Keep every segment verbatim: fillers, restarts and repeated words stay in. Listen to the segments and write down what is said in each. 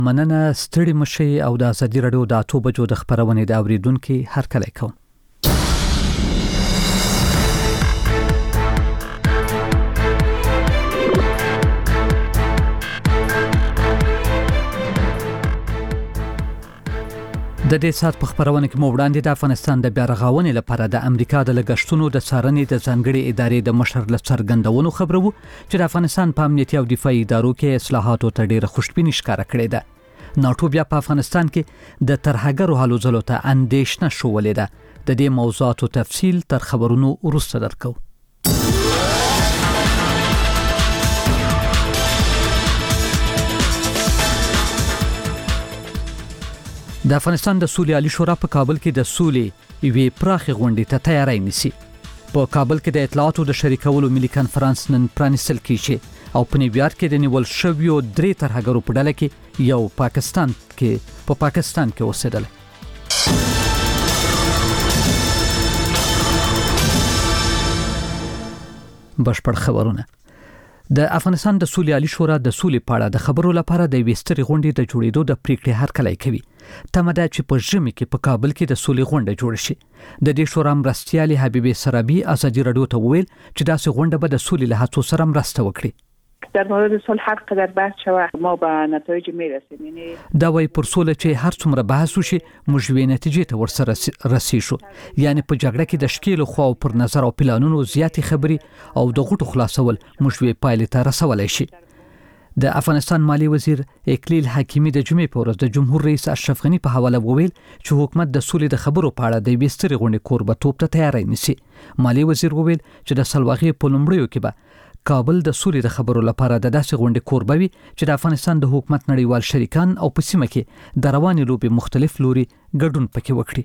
مننه ستړي مشي او د ازادي رادیو د اتو بجو د خبرونې د اوریدونکو هر کله کوم. د دې سات په خبرونه کې مو وړاندې د افغانستان د بیا رغاونې لپاره د امریکا د لګښتونو د څارنې د ځانګړي ادارې د مشر له څرګندونو خبرو چې د افغانستان په امنیتي او دفاعي ادارو کې اصلاحاتو ته ډېره خوشبیني ښکاره کړې ده. ناټو بیا په افغانستان کې د ترهګرو هلو ځلو ته اندېښنه شولې ده. د دې موضوعاتو تفصیل تر خبرونو وروسته درکو. د افغانستان د سولې عالی شورا په کابل کې د سولې یوې پراخې غونډې ته تیاری نیسي. په کابل کې د اطلاعاتو د شریکولو ملي کانفرنس نن پرانیستل کیږي او په نیویارک کې د نیول شویو درې ترهګرو په ډله کې یو پاکستان کې په پاکستان کې اوسېدل. بشپړ خبرونه. د افغانستان د سولې عالی شورا د سولې په اړه د خبرو لپاره د وستري غونډې د جوړېدو د پریکړې هرکلی کوي. تمه ده چې په ژمي کې په کابل کې د سولې غونډه جوړ شي. د دې شورا مرستیالي حبیبي سرابي ازادي رادیو ته ویل چې داسې غونډه به د سولې له هڅو سره مرسته وکړي. در مورد صلح هر قدر بحث شوه ما به نتایج میرسیم. یعنی دا وایي پر سوله چې هر څومره بحث وشي موږ یې نتیجې ته ورسره رسیږو. یعنی په جګړه کې د شکیل خو پر نظر او پلانونو زیاتې خبري او د غټو خلاصول موږ یې پایله ته رسولای شي. د افغانستان مالی وزیر اکلیل حکیمی د جمعې په ورځ د جمهور رئیس اشرف غنی په حواله وویل چې حکومت د سولې د خبرو په اړه د وستري غونډې کوربتوب ته تیاری نیسي. مالی وزیر وویل چې د سلواغې په لومړیو کې به کابل د سولې د خبرو لپاره د داسې غونډې کوربوي چې د افغانستان د حکومت نړیوال شریکان او په سیمه کې د رواني لوبې مختلف لوري ګډون پکې وکړي.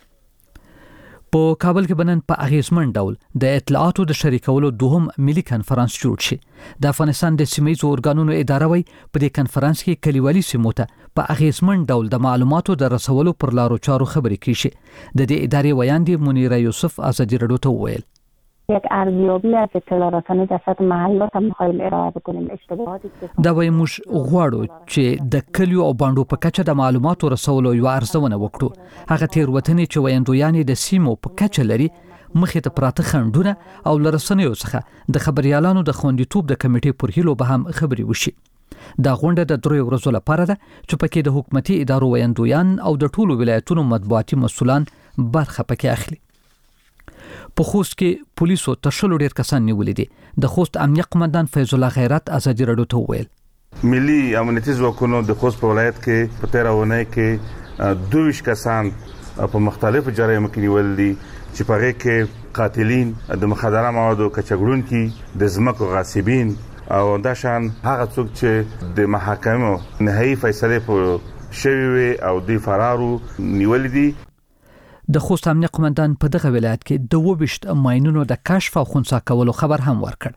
په کابل کې بنن په اغیزمن ډول د اطلاعاتو د شریکولو دوهم ملي کانفرنس جوړ شي. د افغانستان د سیمه‌ییزو ارګانونو اداره وی په دې کانفرنس کې کلیوالي سیمو ته په اغیزمن ډول د معلوماتو د رسولو پر لارو چارو خبرې کیږي. د دې ادارې ویاندې منیره یوسف ازادي رادیو ته وویل یک ارزیابی از اطلاع رسانی در سطح محلات هم می‌خوایم ارائه بکنیم. اشتباهاتی دا وایي موږ غواړو چې د کلیو او باندو په کچه د معلوماتو رسولو یو ارزونه وکړو. هغه تیروتنې چې ویندویانې د سیمو په کچه لري مخې ته پراته خنډونه او لرسنیو څخه د خبريالانو د خوندیتوب د کمیټې پر هیلو به هم خبري وشي. دا غونډه د درې ورځو لپاره ده چې پکې د حکومتي ادارو ویندویان او د ټولو ولایتونو مطبوعاتي مسؤلان برخه پکې اخلي. په خوست کې پولیسو تشلو ډیر کسان نیولې دي. د خوست امنیه قومندان فیض الله غیرت ازادي رادیو ته وویل ملي امنیتي ځواکونو د خوست په ولایت کې په تیره ونه کې دوه کسان په مختلفو جرايمو کې نیول دي چې په هغه کې قاتلین د مخدره موادو کچګړونکي د زمکو غاصبین او دا شان هغه څوک چې د محاکمو نهایي فیصله په شوی او د فرارو نیول دي. د خوست امنیه قومندان په دغه ولایت کې د وبشت ماینونو د کشف او خنثی کولو خبر هم ورکړ.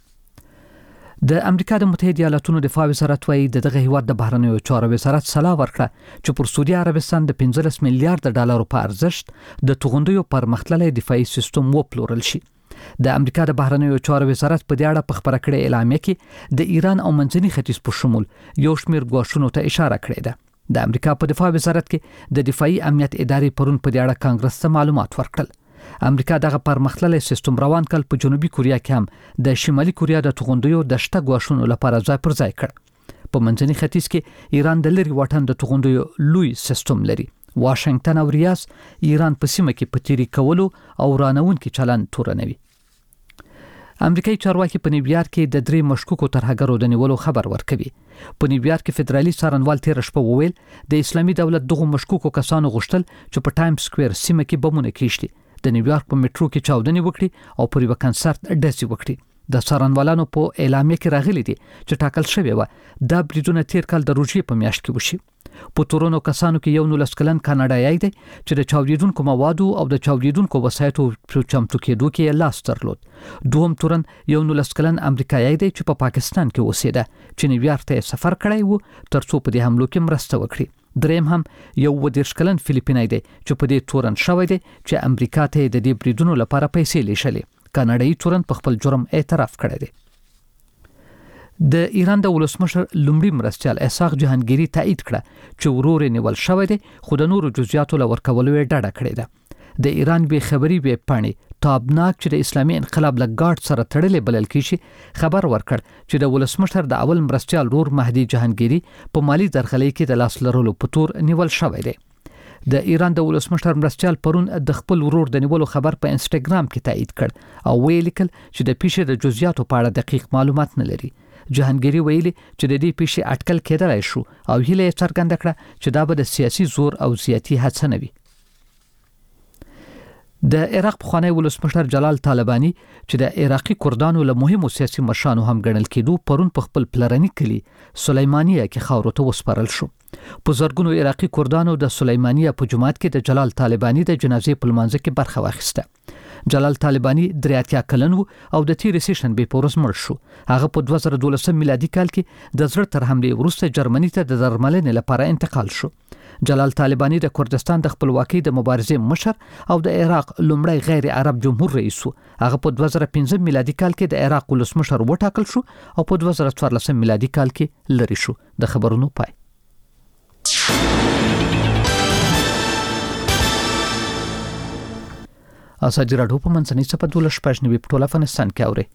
د امریکا د متحده ایالاتونو دفاع وزارت وايي د دغه هیواد د بهرنیو چارو وزارت صلاح ورکړه چې پر سعودي عربستان د پنځلس میلیارډ ډالرو په ارزښت د توغندیو پرمختللي دفاعي سیستم وپلورل شي. د امریکا د بهرنیو چارو وزارت په دې اړه په خبره کړې اعلامیه کې د ایران او منځني ختیځ په شمول یو شمېر ګواښونو ته اشاره کړې ده. د امریکا په دفاع وزارت کې د دفاعي امنیت ادارې پرون په دې اړه کانګرس ته معلومات ورکړل. امریکا دغه پرمختللي سیستم روان کال په جنوبي کوریا کې هم د شمالي کوریا د توغندیو د شته ګواښونو لپاره ځای پر ځای کړ. په منځني ختیځ کې ایران د لری واټن د توغندیو لوی سیستم لري. واشنگټن او ریاض ایران په سیمه کې په تیری کولو او رانون کې چلن تورنوي. امریکایي چارواکي په نیویارک کې د درې مشکوکو ترهګرو د نیولو خبر ورکوي. په نیویارک کې فدرالي څارنوال تیر شپه وویل د اسلامي دولت دغه مشکوکو کسانو غوښتل چې په ټایم سکوير سیمه کې بمونه کیشتي د نیویارک په میټرو کې چاودنې وکړي او پر یو کنسرت ډزې وکړي. د څارنوالانو په اعلامیه کې راغلي دي چې ټاکل شوی و دا بریدونه تیر کال د روژې په میاشت کې وشي. په تورونو کسانو کې یو نولس کلن کاناډایي دی چې د چاودیدونکو موادو او د چاودیدونکو وسایطو په چمتو کېدو کې لاس درلود. دوهم تورن یو نولس کلن امریکایي دی چې په پا پاکستان کې اوسېده چې نیویارک ته سفر کړی وو ترڅو په دې حملو کې مرسته وکړي. دریم هم یو ودیرش کلن فلیپینای دی چې په دې تورن شوی دی چې امریکا ته د دې بریدونو لپاره پیسې لیږلې. کاناډایي تورن په خپل جرم اعتراف کړی دی. د ایران د ولسمشر لومړي مرستیال اسحاق جهانگیری تایید کړه چې ورور نیول شوی دی خو د نورو جزئیاتو لور کولو یې ډډه کړې ده. د ایران به خبري به پاڼې تابناک چې د اسلامي انقلاب له ګارد سره تړلې بلل کیږي خبر ورکړ چې د ولسمشر د اول مرستیال رور مهدي جهانگیری په مالی درغلۍ کې د لاس لرلو په تور نیول شوی دی. د ایران د ولسمشر مرستیال پرون د خپل ورور د نیولو خبر په انسټاګرام کې تایید کړ او ویل کړ چې د پیښې د جزئیاتو په اړه دقیق معلومات نه لري. جهانگیری ویلي چې د دې پیښې اټکل کېدلای شو او هیله یې څرګنده کړه چې دا به د سیاسي زور او زیاتی هڅه نه وي. د عراق پخوانی ولسمشر جلال طالبانی چې د عراقي کردانو له مهمو سیاسي مشرانو هم ګڼل کېدو پرون په خپل پلرني کلی سلیمانیه کې خاورو ته وسپارل شو. په زرګونو عراقي کردانو د سلیمانیه په جماعت کې د جلال طالبانی د جنازې په لمانځه کې برخه واخیسته. جلال طالبانی درې اتیا کلن او د تیر سیشن به پورس مړ شو. هغه په دوه زره دولسم میلادي کال کې د زړه تر حمله وروسته جرمني ته د درملنې لپاره انتقال شو. جلال طالبانی د کردستان د خپلواکۍ د مبارزې مشر او د عراق لومړی غیر عرب جمهور رئیس و. هغه په دوه زره پنځم میلادي کال کې د عراق ولسمشر وټاکل شو او په دوه زره څوارلسم میلادي کال کې لری شو. د خبرونو پای. اساجي راډیو په منځنۍ صفه دولس شپږ نوي په ټول افغانستان کې اوري.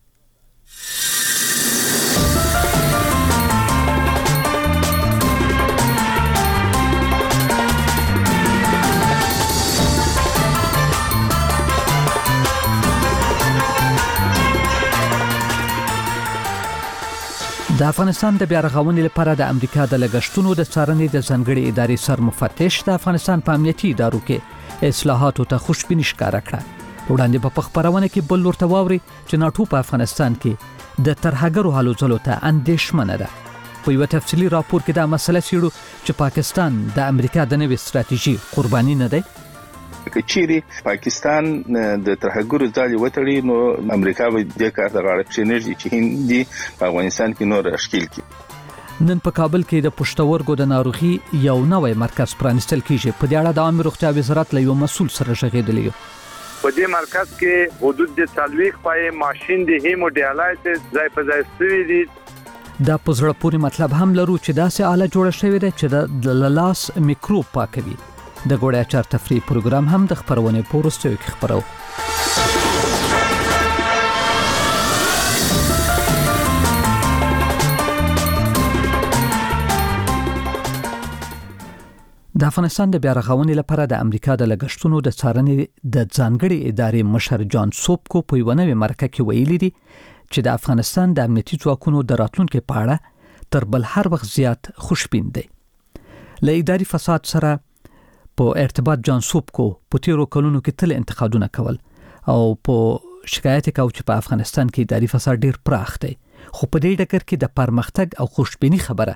د افغانستان د بیا رغونې لپاره د امریکا د لګښتونو د څارنې د ځانګړي ادارې سر مفتش د افغانستان په امنیتي ادارو کې اصلاحاتو ته خوشبیني ښکاره کړه. وړاندې په خبرونه کې بل ورته واوري چې ناټو په افغانستان کې د ترهګرو حالو ځلو ته اندېښمنه ده. په یو تفصیلي راپور کې دا مسله څېړو چې پاکستان د امریکا د نوې ستراتیژي قرباني نه دی. کچيري پاکستان د ترهګرو ځالې وټړي نو امریکا به د کار د غاړه کښینري چې هندي په افغانستان کې نور اشکیل کی. نن په کابل کې د پښتورګو د ناروغي یو نوې مرکز پرانستل کیږي. په دې اړه د عامه روغتیا وزارت له یو مسول سره غږیدلی. په دې مرکز کې حدود د څلوېښت پای ماشين د هیمو ډیالایسس ځای په ځای شوی دي. دا په زړه پورې مطلب هم لرو چې داسې آله جوړه شوې ده چې د لاس میکروب پاکوي. د ګوړې اچار تفریح پروګرام هم د خبرونه په وروستیو کې خبرو. د افغانستان د بیا رغونې لپاره د امریکا د لګښتونو د څارنې د ځانګړي ادارې مشر جان سوبکو په یو نوې مرکه کې ویلي دي چې د افغانستان د امنیتي ځواکونو د راتلونکو په اړه تر بل هر وخت زیات خوشبین دي. له اداري فساد سره په ارتباط جان سوبکو په تیرو کلونو کې تل انتقادونه کول او په شکایت کاو چې په افغانستان کې اداري فساد ډیر پراخ دی. خو په دې ډګر کې د پرمختګ او خوشبینی خبره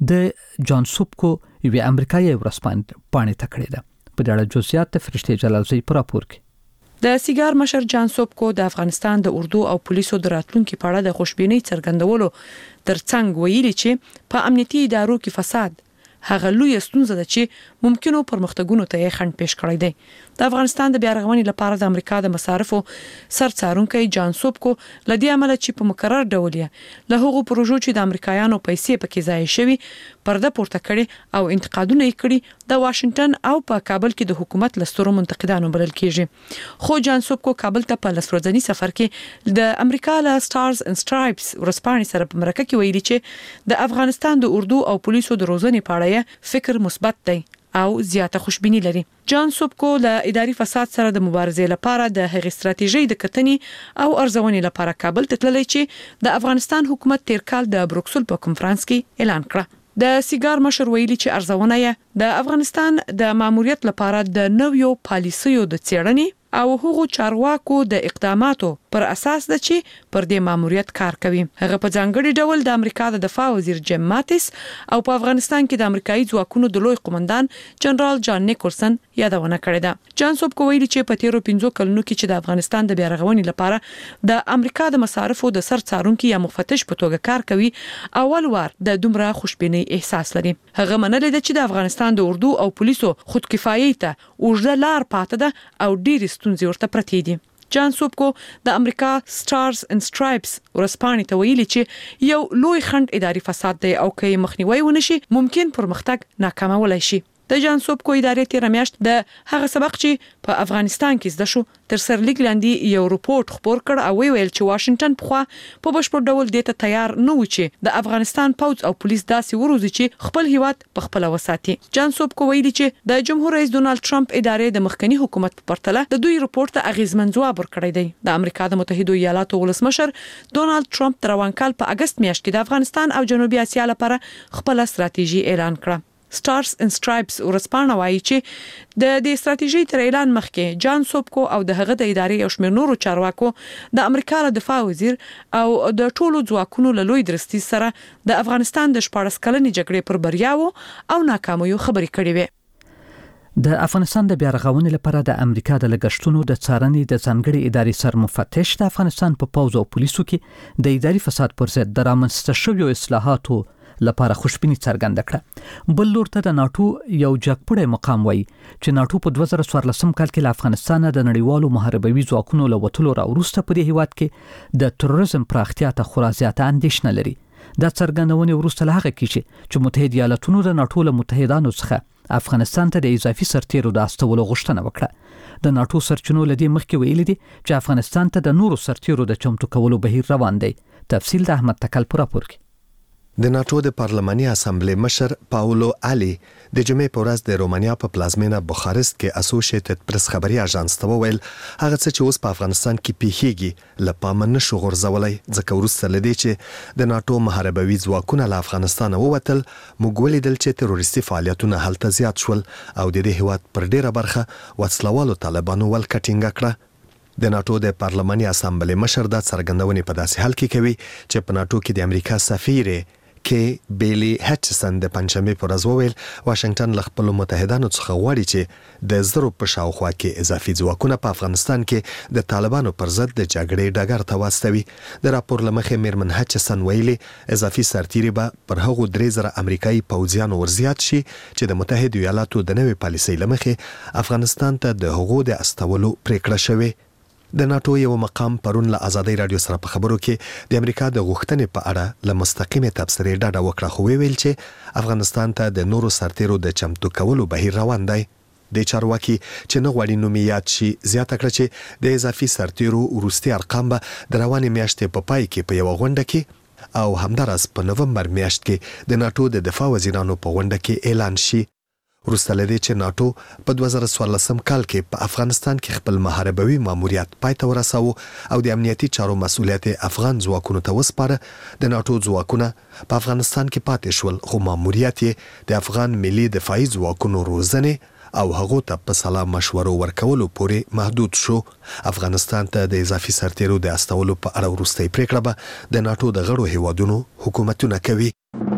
د جان سوبکو یو امریکایي ورسپاند پاڼې تکړه ده. په دې اړه جزئیات د فرشته جلالزی پر راپور کې. د سیګار مشر جان سوبکو د افغانستان د اردو او پولیسو د راتلونکو په اړه د خوشبینی څرګندولو ترڅنګ ویلي چې په امنیتي ادارو کې فساد هغه لوی ستونزه ده چې ممکنو پرمختګونو ته یې خنډ پیش کړی دی. د افغانستان د بیا رغونې لپاره د امریکا د مصارفو سرڅارونکي جان سوبکو لدی عمل چې په مقرر ډول یې له هغو پروژو چې د امریکایانو پیسې پکې ضایع شوي پرده پورته کړي او انتقادونه یې کړي د واشنگټن او په کابل کې د حکومت لسترو منتقدانو بلل کیږي. خو جان سوبکو کابل ته په لسورځنی سفر کې د امریکا له سټارز اند سټرایپس ورسپانې سره په مرکه کې ویلي چې د افغانستان د اردو او پولیسو د روزنې په اړه فکر مثبت دی او زیاته خوشبینی لري. جان سوبکو له اداري فساد سره د مبارزې لپاره د هغې ستراتیژي د کتنې او ارزونې لپاره کابل ته تللی چې د افغانستان حکومت تیر کال د بروکسل په کنفرانس کې اعلان کړ. د سیګار مشر ویلي چې ارزونه یې د افغانستان د ماموریت لپاره د نویو پالیسیو د څېړنې او هغو چارواکو د اقداماتو پر اساس ده چې پر دې ماموریت کار کوي. هغه په ځانګړي ډول د امریکا د دفاع وزیر جیم ماتیس او په افغانستان کې د امریکایي ځواکونو د لوی قومندان جنرال جان نیکلسن یادونه کړې ده. جان سوبکو ویلي چې په تیرو پنځو کلونو کې چې د افغانستان د بیا رغونې لپاره د امریکا د مصارفو د سرڅارونکي یا مفتش په توګه کار کوي اول وار د دومره خوشبینۍ احساس لري. هغه منلې ده چې د افغانستان د اردو او پولیسو خودکفایي ته اوږده لار پاتې ده او ډېر ستونزې ورته پرتې دي. جان سوبکو د امریکا سټارز اند سټرایپس ورسپانې ته ویلي چې یو لوی خند اداري فساد دی او کې مخنیوي ونشي ممکن پرمختګ ناکامولای شي. د جان سوبکو ادارې تیر میاشت د هغه سبق چې په افغانستان کې زده شو تر سر لیک لاندې یو رپورت خبر کړ او ویل چې واشنگټن په په بشپړ ډول د ته تیار نه و چې د افغانستان پوځ او پولیس داسې وروزي چې خپل هیواد په خپل وساتي. جان سوبکو ویلي چې د جمهور رئیس ډونالد ټرمپ ادارې د مخکنی حکومت په پرتله د دوی رپورت ته اغیزمن ځواب ورکړی دی. د امریکا د متحده ایالاتو ولسمشر ډونالد ټرمپ تر روان کال په اگست میاشت کې د افغانستان او جنوبي اسیا لپاره خپل ستراتیژي اعلان کړه. سټارز اند سټرایپس ورسپانه وایي چې د دې ستراتیژي تر اعلان مخکې جان سوبکو او د هغه د ادارې او شمېر نورو چارواکو د امریکا د دفاع وزیر او د ټولو ځواکونو له لوی درستي سره د افغانستان د شپاړس کلنې جګړې پر بریاوو او ناکامیو خبرې کړې وې. د افغانستان د بیا رغونې لپاره د امریکا د لګښتونو د څارنې د ځانګړي ادارې سرمفتش د افغانستان په پوځ او پولیسو کې د اداري فساد پر ضد د رامنځته شویو اصلاحاتو لپاره خوشبینی څرګنده کړه. بل لور ته د ناتو یو جګپړی مقام وایي چې ناتو په دوه زره څوارلسم کال کې له افغانستان د نړیوالو محاربوي ځواکونو له وټلو راوروسته په دې هیواد کې د تروریزم پراختیا ته خورا زیاته اندېښنه لري. دا څرګندونه وروسته له هغه کې چې متحده ایالاتونو د ناتو له متحدانو څخه افغانستان ته د اضافي سرتیرو د استولو غوښتنه وکړه. د ناتو سرچینو لدی مخکې ویلي دي چې افغانستان ته د نورو سرتیرو د چمتو کولو بهیر روان دی. تفصیل د احمد تکل پر راپور کې. د ناتو د پارلماني اسامبلې مشر پاولو علي د جمعې په ورځ د رومانیا په پلازمینه بوخارست کې اسوسییټډ پریس خبري اژانس ته وویل هغه څه چې اوس په افغانستان کې پیښیږي له پامه نشو غورځولای ځکه وروسته لدی چې د ناتو محاربوي ځواکونه له افغانستان ووتل موږ ولیدل چې تروریستي فعالیتونه هلته زیات شول او د دې هیواد پر ډیره برخه وسلوالو طالبانو ولکټینګ کړه. د ناتو د پارلماني اسامبلې مشر د څرګندونې په داسې حال کې کوي چې په ناتو کې د امریکا سفیر کې بیلی هچسن د پنځمې پر ورځ وویل واشنگټن له خپل متحدانو څخه غواړي چې د زرو په شاوخوا کې اضافي ځواکونه په افغانستان کې د طالبانو پر ضد د جګړې ډګر ته واستوي. د راپور لمخې میرمن هچسن ویلي اضافي سرتیري به پر هغو درې زره امریکایي پوځیانو ورزیات شي چې د متحده ایالاتو د نوې پالیسۍ لمخې افغانستان ته د هغو د استولو پریکړه شوې. د ناتو یو مقام پرون له آزادۍ رادیو سره په خبرو کې د امریکا د غوښتنې په اړه له مستقیمه تبصرې ډاډه وکړه خو ویل چې افغانستان ته د نورو سرتیرو د چمتو کولو بهیر روان دی. د چارواکي چې نه غواړي نوم یاد شي زیاته کړه چې د اضافي سرتیرو وروستي ارقام به د روانې میاشتې په پای کې په یو غونډه کې او همدارس په نومبر میاشت کې د ناتو د دفاع وزیرانو په غونډه کې اعلان شي. وروسته لدی چې ناتو په دوه زره څوارلسم کال کې په افغانستان کې خپل محاربوي ماموریت پای ته ورساوه او د امنیتي چارو مسؤلیت افغان ځواکونو ته وسپاره. د ناتو ځواکونه په افغانستان کې پاتې شول خو ماموریت یې د افغان ملي دفاعي ځواکونو روزنې او هغه ته په سلا مشورو ورکولو پورې محدود شو. افغانستان ته د اضافي سرتیرو د استولو په اړه وروستي پریکړه به د ناتو د غړو هیوادونو حکومتونه کوي.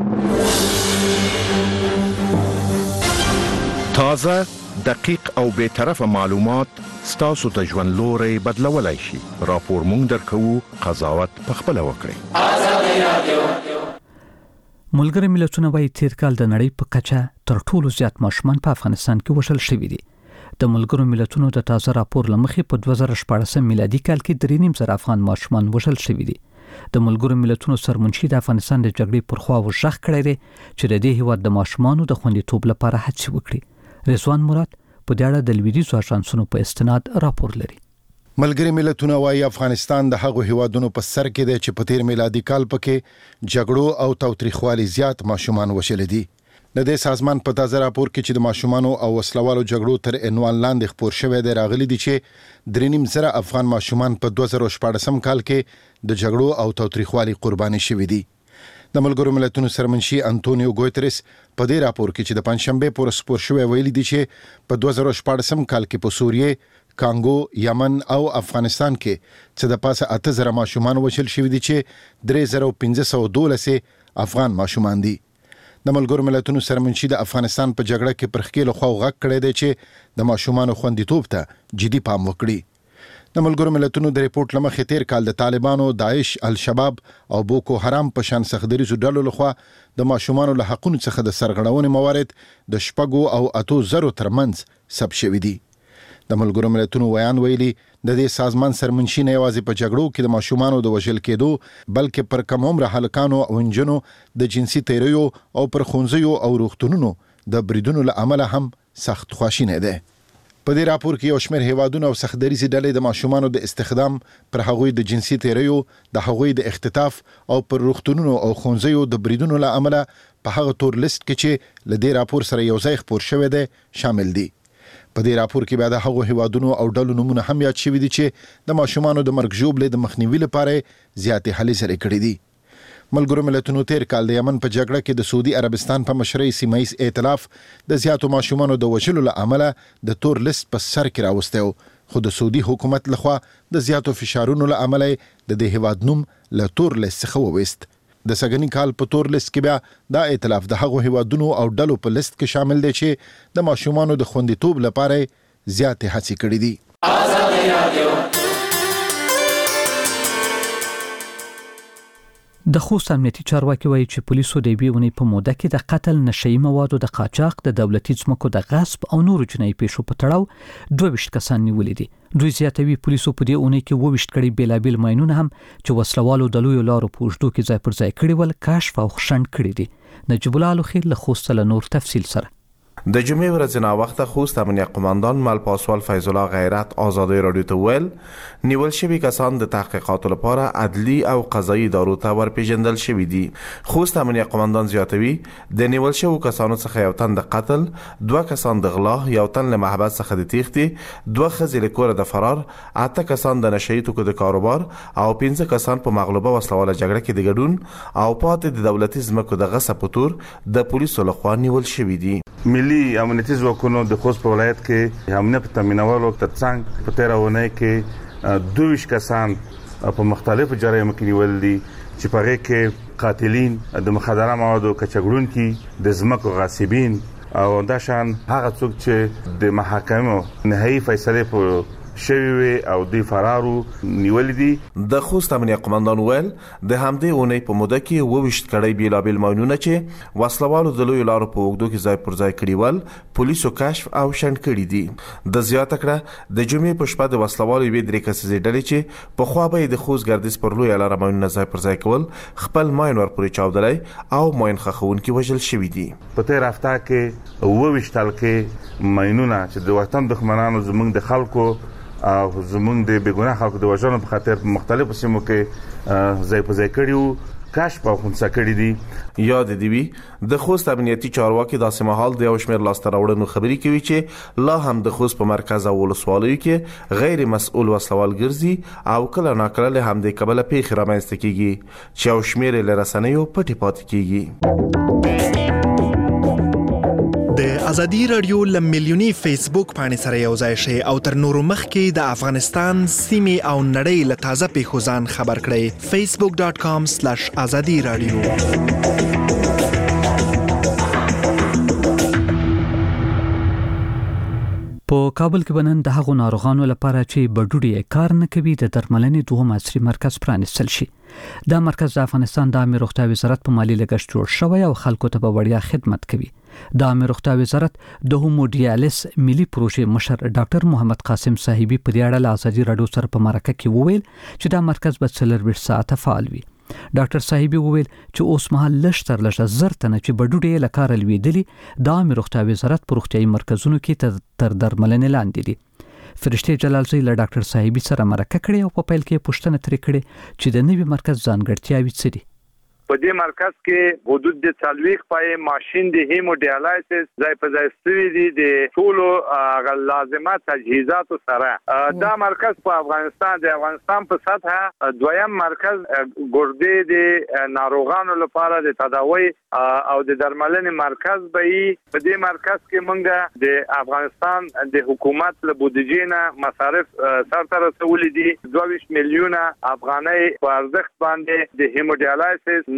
تازه، دقیق او به طرفه معلومات ستاسو ته ژوند لوري بدلولای شي. راپور مونږ درکو، قضاوت په خپل وکړئ. آزادي رادیو. ملګری ملتونه وايي تیر کال د نړۍ په کچه تر ټولو زیات ماشومان په افغانستان کې وشل شوي دي. د ملګرو ملتونو د تازه راپور لمخې په دوه زره شپاړسم میلادي کال کې درې نیم زره افغان ماشومان وشل شوي دي. د ملګرو ملتونو سرمنشي د افغانستان د جګړې پر خوا وژغ کړی دی چې د دې هیواد د ماشومانو د خوندیتوب لپاره هڅې وکړي. رضوان مراد په دې اړه د لویدیځو اژانسونو په استناد راپور لري. ملګری ملتونه وايي افغانستان د هغو هیوادونو په سر کې دی چې په تیر میلادي کال پکې جګړو او تاوتریخوالي زیات ماشومان وشل دي. د دې سازمان په تازه راپور کې چې د ماشومانو او وسلوالو جګړو تر عنوان لاندې خپور شوی دی راغلي دي چې درې نیم زره افغان ماشومان په دوه زره شپاړسم کال کې د جګړو او تاوتریخوالي قرباني شوي دي. د ملګرو ملتونو سرمنشي انټونیو ګوتریس په دې راپور کې چې د پنځشنبه پر سپور شوی ویلي دي چې په دوه زره شپاړسم کال کې په سوریه، کانګو، یمن او افغانستان کې چې د پاسه اته زره ماشومان وشل شوي دي چې درې زره پنځه سوه دولس افغان ماشومان دي. د ملګرو ملتونو سرمنشي د افغانستان په جګړه کې پر خپل خو غږ کړی دی چې د ماشومان خوندیتوب ته جدي پام وکړي. د ملګرو ملتونو د ریپورت لمخې تیر کال د طالبانو، داعش، الشباب او بوکو حرام په شان سختدریزو ډلو لخوا د ماشومانو له حقونو څخه د سرغړونې موارد د شپږو او اتو زرو ترمنځ ثبت شوي دي. د ملګرو ملتونو ویان ویلي د دې سازمان سرمنشي نه یوازې په جګړو کې د ماشومانو د وژل کېدو بلکې پر کم عمر هلکانو او نجونو د جنسي تیریو او پر ښوونځیو او روغتونونو د بریدونو له امله هم سخت خواشینی دی. په دې راپور کې یو شمېر هیوادونه او سختدریزې ډلې د ماشومانو د استخدام پر هغوی د جنسي تیریو د هغوی د اختطاف او پر روغتونونو او ښوونځیو د بریدونو له امله په هغه تور لیست کې چې له دې راپور سره یو ځای خپور شوی دی شامل دي. په دې راپور کې بیا د هغو هیوادونو او ډلو نومونه هم یاد شوي دي چې د ماشومانو د مرګ ژوبلې د مخنیوي لپاره زیاتې هلې ځلې کړې دي. ملګرو ملتونو تیر کال د یمن په جګړه کې د سعودي عربستان په مشرۍ سیمه ییز ائتلاف د زیاتو ماشومانو د وژلو له امله د تور لیست په سر کې راوستی و، خو د سعودي حکومت لخوا د زیاتو فشارونو له امله د دې هیواد نوم له تور لیست څخه وویست. د سګنی کال په تور لیست کې بیا دا ائتلاف د هغو هیوادونو او ډلو په لیست کې شامل دی چې د ماشومانو د خوندیتوب لپاره زیاتې هڅې کړې دي. د خوست امنیتي چارواکي وایي چې پولیسو د یوې اونۍ په موده کې د قتل، نشهیي موادو د قاچاق، د دولتي ځمکو د غصب او نورو جنایي پیښو په تړاو دوه ویشت کسان نیولي دي. دوی زیاتوي پولیسو په دې اونۍ کې اووه ویشت کړي بیلابیل ماینونه هم چې وسلوالو د لویو لارو په اوږدو کې ځای پر ځای کړي ول کشف او خشن کړي دي. نجیب الله لوخي له خوست له نور تفصیل سره. د جمعې ورځې ناوخته خوست امنیه قماندان مل پاسوال فیض الله غیرت آزادۍ رادیو ته ویل نیول شوي کسان د تحقیقاتو لپاره عدلي او قضایي دارو ته ورپېژندل شوي دي. خوست امنیه قماندان زیاتوي د نیول شوو کسانو څخه یو تن د قتل، دوه کسان د غلا، یو تن له محبس څخه د تېښتې، دوه ښځې له کوره د فرار، اته کسان د نشهیي توکو د کاروبار او پنځه کسان په مغلوبه وسلواله جګړه کې د ګډون او پاتې د دولتي ځمکو د غصب په تور د پولیسو لخوا نیول شوي دي. ملي امنیتي ځواکونو د خوست په ولایت کې امنیت تامینولو ترڅنګ په تیره اونۍ کې دوه ویشت کسان په مختلفو جرایمو کې نیول دي چې په هغې کې قاتلین، د مخدره موادو کچګړونکي، د ځمکو غاصبین او دا شان هغه څوک چې د محاکمو نهایي فیصلې په شوی وي او د فرارو نیولې دي. د خوست امنیه قماندان ویل د همدې اونۍ په موده کې اووه ویشت کړۍ بیلابیل ماینونه چې وسلوالو د لویو لارو په اوږدو کې ځای پر ځای کړي ول پولیسو کشف او شنډ کړي دي. د زیاته کړه د جمعې په شپه د وسلوالو یوې درې کسیزې ډلې چې پخوا به یې د خوست ګردیز پر لویه لاره ماینونه ځای پر ځای کول خپل ماین ورپورې چاودلی او ماین ښخوونکي وژل شوي دي. په تېره هفته کې اووه ویشت هلکې ماینونه چې د وطن دښمنانو زموږ د خلکو او زمونږ د بېګناه خلکو د وژنو په خاطر په مختلفو سیمو کې ځای په ځای کړي وو کشف او خنثی کړي دي. یاد دې وي د خوست امنیتي چارواکي داسې مهال د یو شمېر لاسته راوړنو خبرې کوي چې لا هم د خوست په مرکز او ولسوالیو کې غیر مسؤل وسلوال ګرځي او کله ناکله له همدې کبله پیښې رامنځته کیږي چې یو شمېر یې له رسنیو پټې پاتې کیږي. د ازادي رادیو ل میلیونی فیسبوک باندې سره یو ځای شي او تر نورو مخکې د افغانستان سیمې او نړۍ له تازه پیښو ځان خبر کړئ. فیسبوک ډاٹ کام سلیش ازادي رادیو. په کابل کې بنن د هغو ناروغانو لپاره چې بډوډي کار نه کوي د درملنې دوه عصري مرکز پرانیستل شي. دا مرکز د افغانستان د عامه روغتیا وزارت په مالی لګښت جوړ شوی او خلکو ته په وړیا خدمت کوي. د عامه روغتیا وزارت د هوموډیالس ملي پروژې مشر ډاکټر محمد قاسم صاحبي په دې اړه له ازادي رادیو سره په مرکه کې وویل چې دا مرکز به څلور ساعته فعال وي. ډاکټر صاحبي وویل چې اوس مهال لږ تر لږه زر تنه چې بډوډي له کاره لوېدلي د عامه روغتیا وزارت په روغتیايي مرکزونو کې تر درملنې لاندې دي. فرشته جلالزی له ډاکټر صاحبي سره مرکه کړې او په پیل کې پوښتنه ترې کړې چې د نوي مرکز ځانګړتیاوې څه دي. په دې مرکز کې حدود د څلوېښت پای ماشين د هیموډیالایسس ځای په ځای شوي دي د ټولو لازمه تجهیزاتو سره. دا مرکز په افغانستان د افغانستان په سطح دویم مرکز ګردې د ناروغانو لپاره د تداوی او د درملنې مرکز به وي. په دې مرکز کې موږ د افغانستان د حکومت له بودیجې نه مصارف سرته رسولي دي. دوه ویشت میلیونه افغانۍ په ارزښت باندې د هیموډیالایسس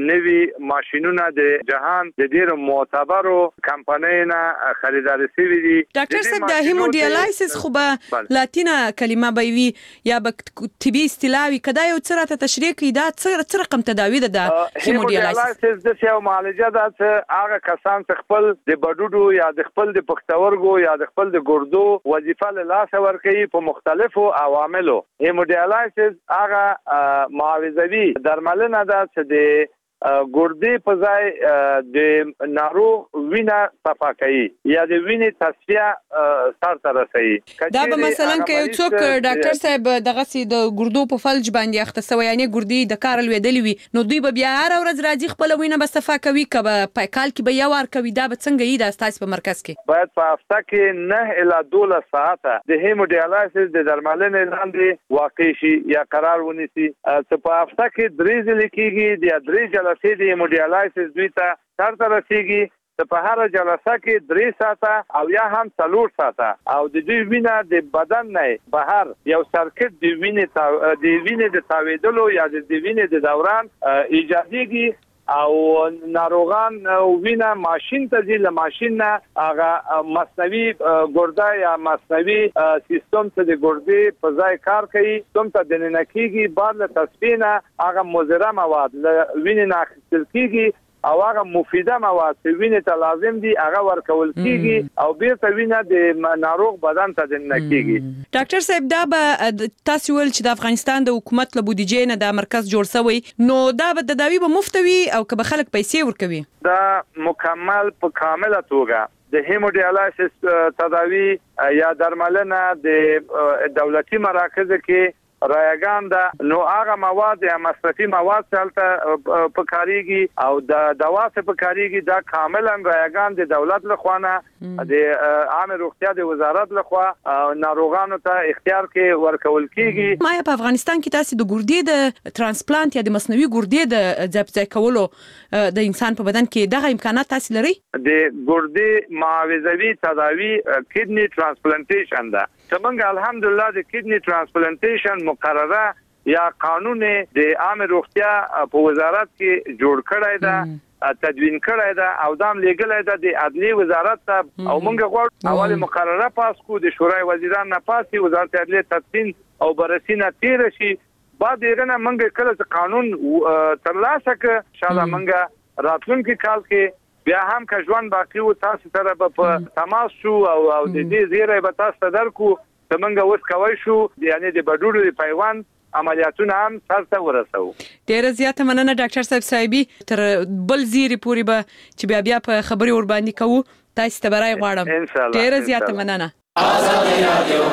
نوي ماشينونه د جهان د ډیرو معتبرو کمپنیونو خریداري شوي دي. ډاکټر صاحب د هیموډیالایسس خو به لاتینه کلمه به وي یا به طبي اصطلاحي کدا یو څه راته تشریح کړي دا څه رقم تداوی ده د هیموډیالایسس د یو معالجه ده چې هغه کسان چې خپل د بډوډو یا د خپل د پښتورګو یا د خپل د ګردو وظیفه له لاس ورکوي په مختلفو عواملو. هیموډیالایسس هغه معاوضوي درملنه ده چې د ګردې په ځای د ناروغ وینه صفا کوي یا د وینې تصفیه سر ته رسوي. دا به مثلا که یو څوک ډاکټر صاحب دغه سي د ګردو په فلج باندې اخته سوی یعنی ګردې د کار لویدلې وي نو دوی به بیا هر ورځ راځي خپل وینه به صفا کوي کبه په کال کې به یو ور کوي دا به څنګه یی د استاس په مرکز کې باید په هفته کې نه الی دولس ساعته د هیموډیالایسس د درملنې لاندې واقع شي یا قرار ونیسي. چې په هفته کې درې ځله کېږي د درې جلسې د هیموډیالایسس دوی ته سر ته رسیږي. چې په هر جلسه کې درې ساعته او یا هم څلور ساعته او د دوی وینه د بدن نه بهر یو سرکټ د وینې د وینې د تاویدلو یا د وینې د دوران ایجادېږي او ناروغان وینه ماشين ته ځي له ماشين نه هغه مصنوعي ګرده یا مصنوعي سیستم ته د ګردې په ځای کار کوي کوم ته د ننکیږي بعد له تصفیه هغه مضره مواد له وینې نه اخیستل کیږي او هغه مفیده مواد چې وینې ته لازم دي هغه ورکول کیږي او بیرته وینه د ناروغ بدن ته دننه کیږي. ډاکټر صاحب دا به تاسو ول چې د افغانستان د حکومت له بودیجې نه د مرکز جوړ شوی نو دا به د داوی به مفت وي او که به خلک پیسې ورکوي. دا مکمل په کامله توګه د هیموډیالایسس تداوی یا درملنه د دولتي مراکز کې رایگان ده نو هغه مواد یا مصرفي مواد څلته په کاریږي او د دوا څخه په کاریږي دا کاملا رایگان د دولت لخوا نه د عام روغتیا د وزارت لخوا ناروغانو ته اختیار کې ورکول کیږي. ما په افغانستان کې تاسو د ګردې د ترانسپلانت یا د مصنوعي ګردې د ځای کولو د انسان په بدن کې دغه امکانات تاسو لري؟ د ګردې معاوضوي تداوی کډنی ترانسپلانټیشن ده. څنګه الحمدلله د کډنی ترانسپلانټیشن مقرره یا قانون د عام روغتیا په وزارت کې جوړ کړی ده تدوین کړی ده او دام لیګل ده د عدلیه وزارت ته او موږ غواړو اول مقرره پاس کو د شورای وزیران نه پاسي وزارت عدلیه تدوین او برسینه تیر شي بعد یې نه موږ کله قانون ترلاسه ک شاله موږ راتلونکي کال کې بیا هم که ژوند باقی و تاسو سره په تماس شو او او د دې زیره به تاسو درکو څنګه وس کوي شو یعنی د بډوډو د پیوند عملیاتونه هم سره ورسو. ډیره زیاته مننه ډاکټر صاحب صاحبي تر بل زیری پوری به چې بیا بیا په خبري ور باندې کوو تاسو ته برای غواړم. ډیره زیاته مننه. آزادي رادیو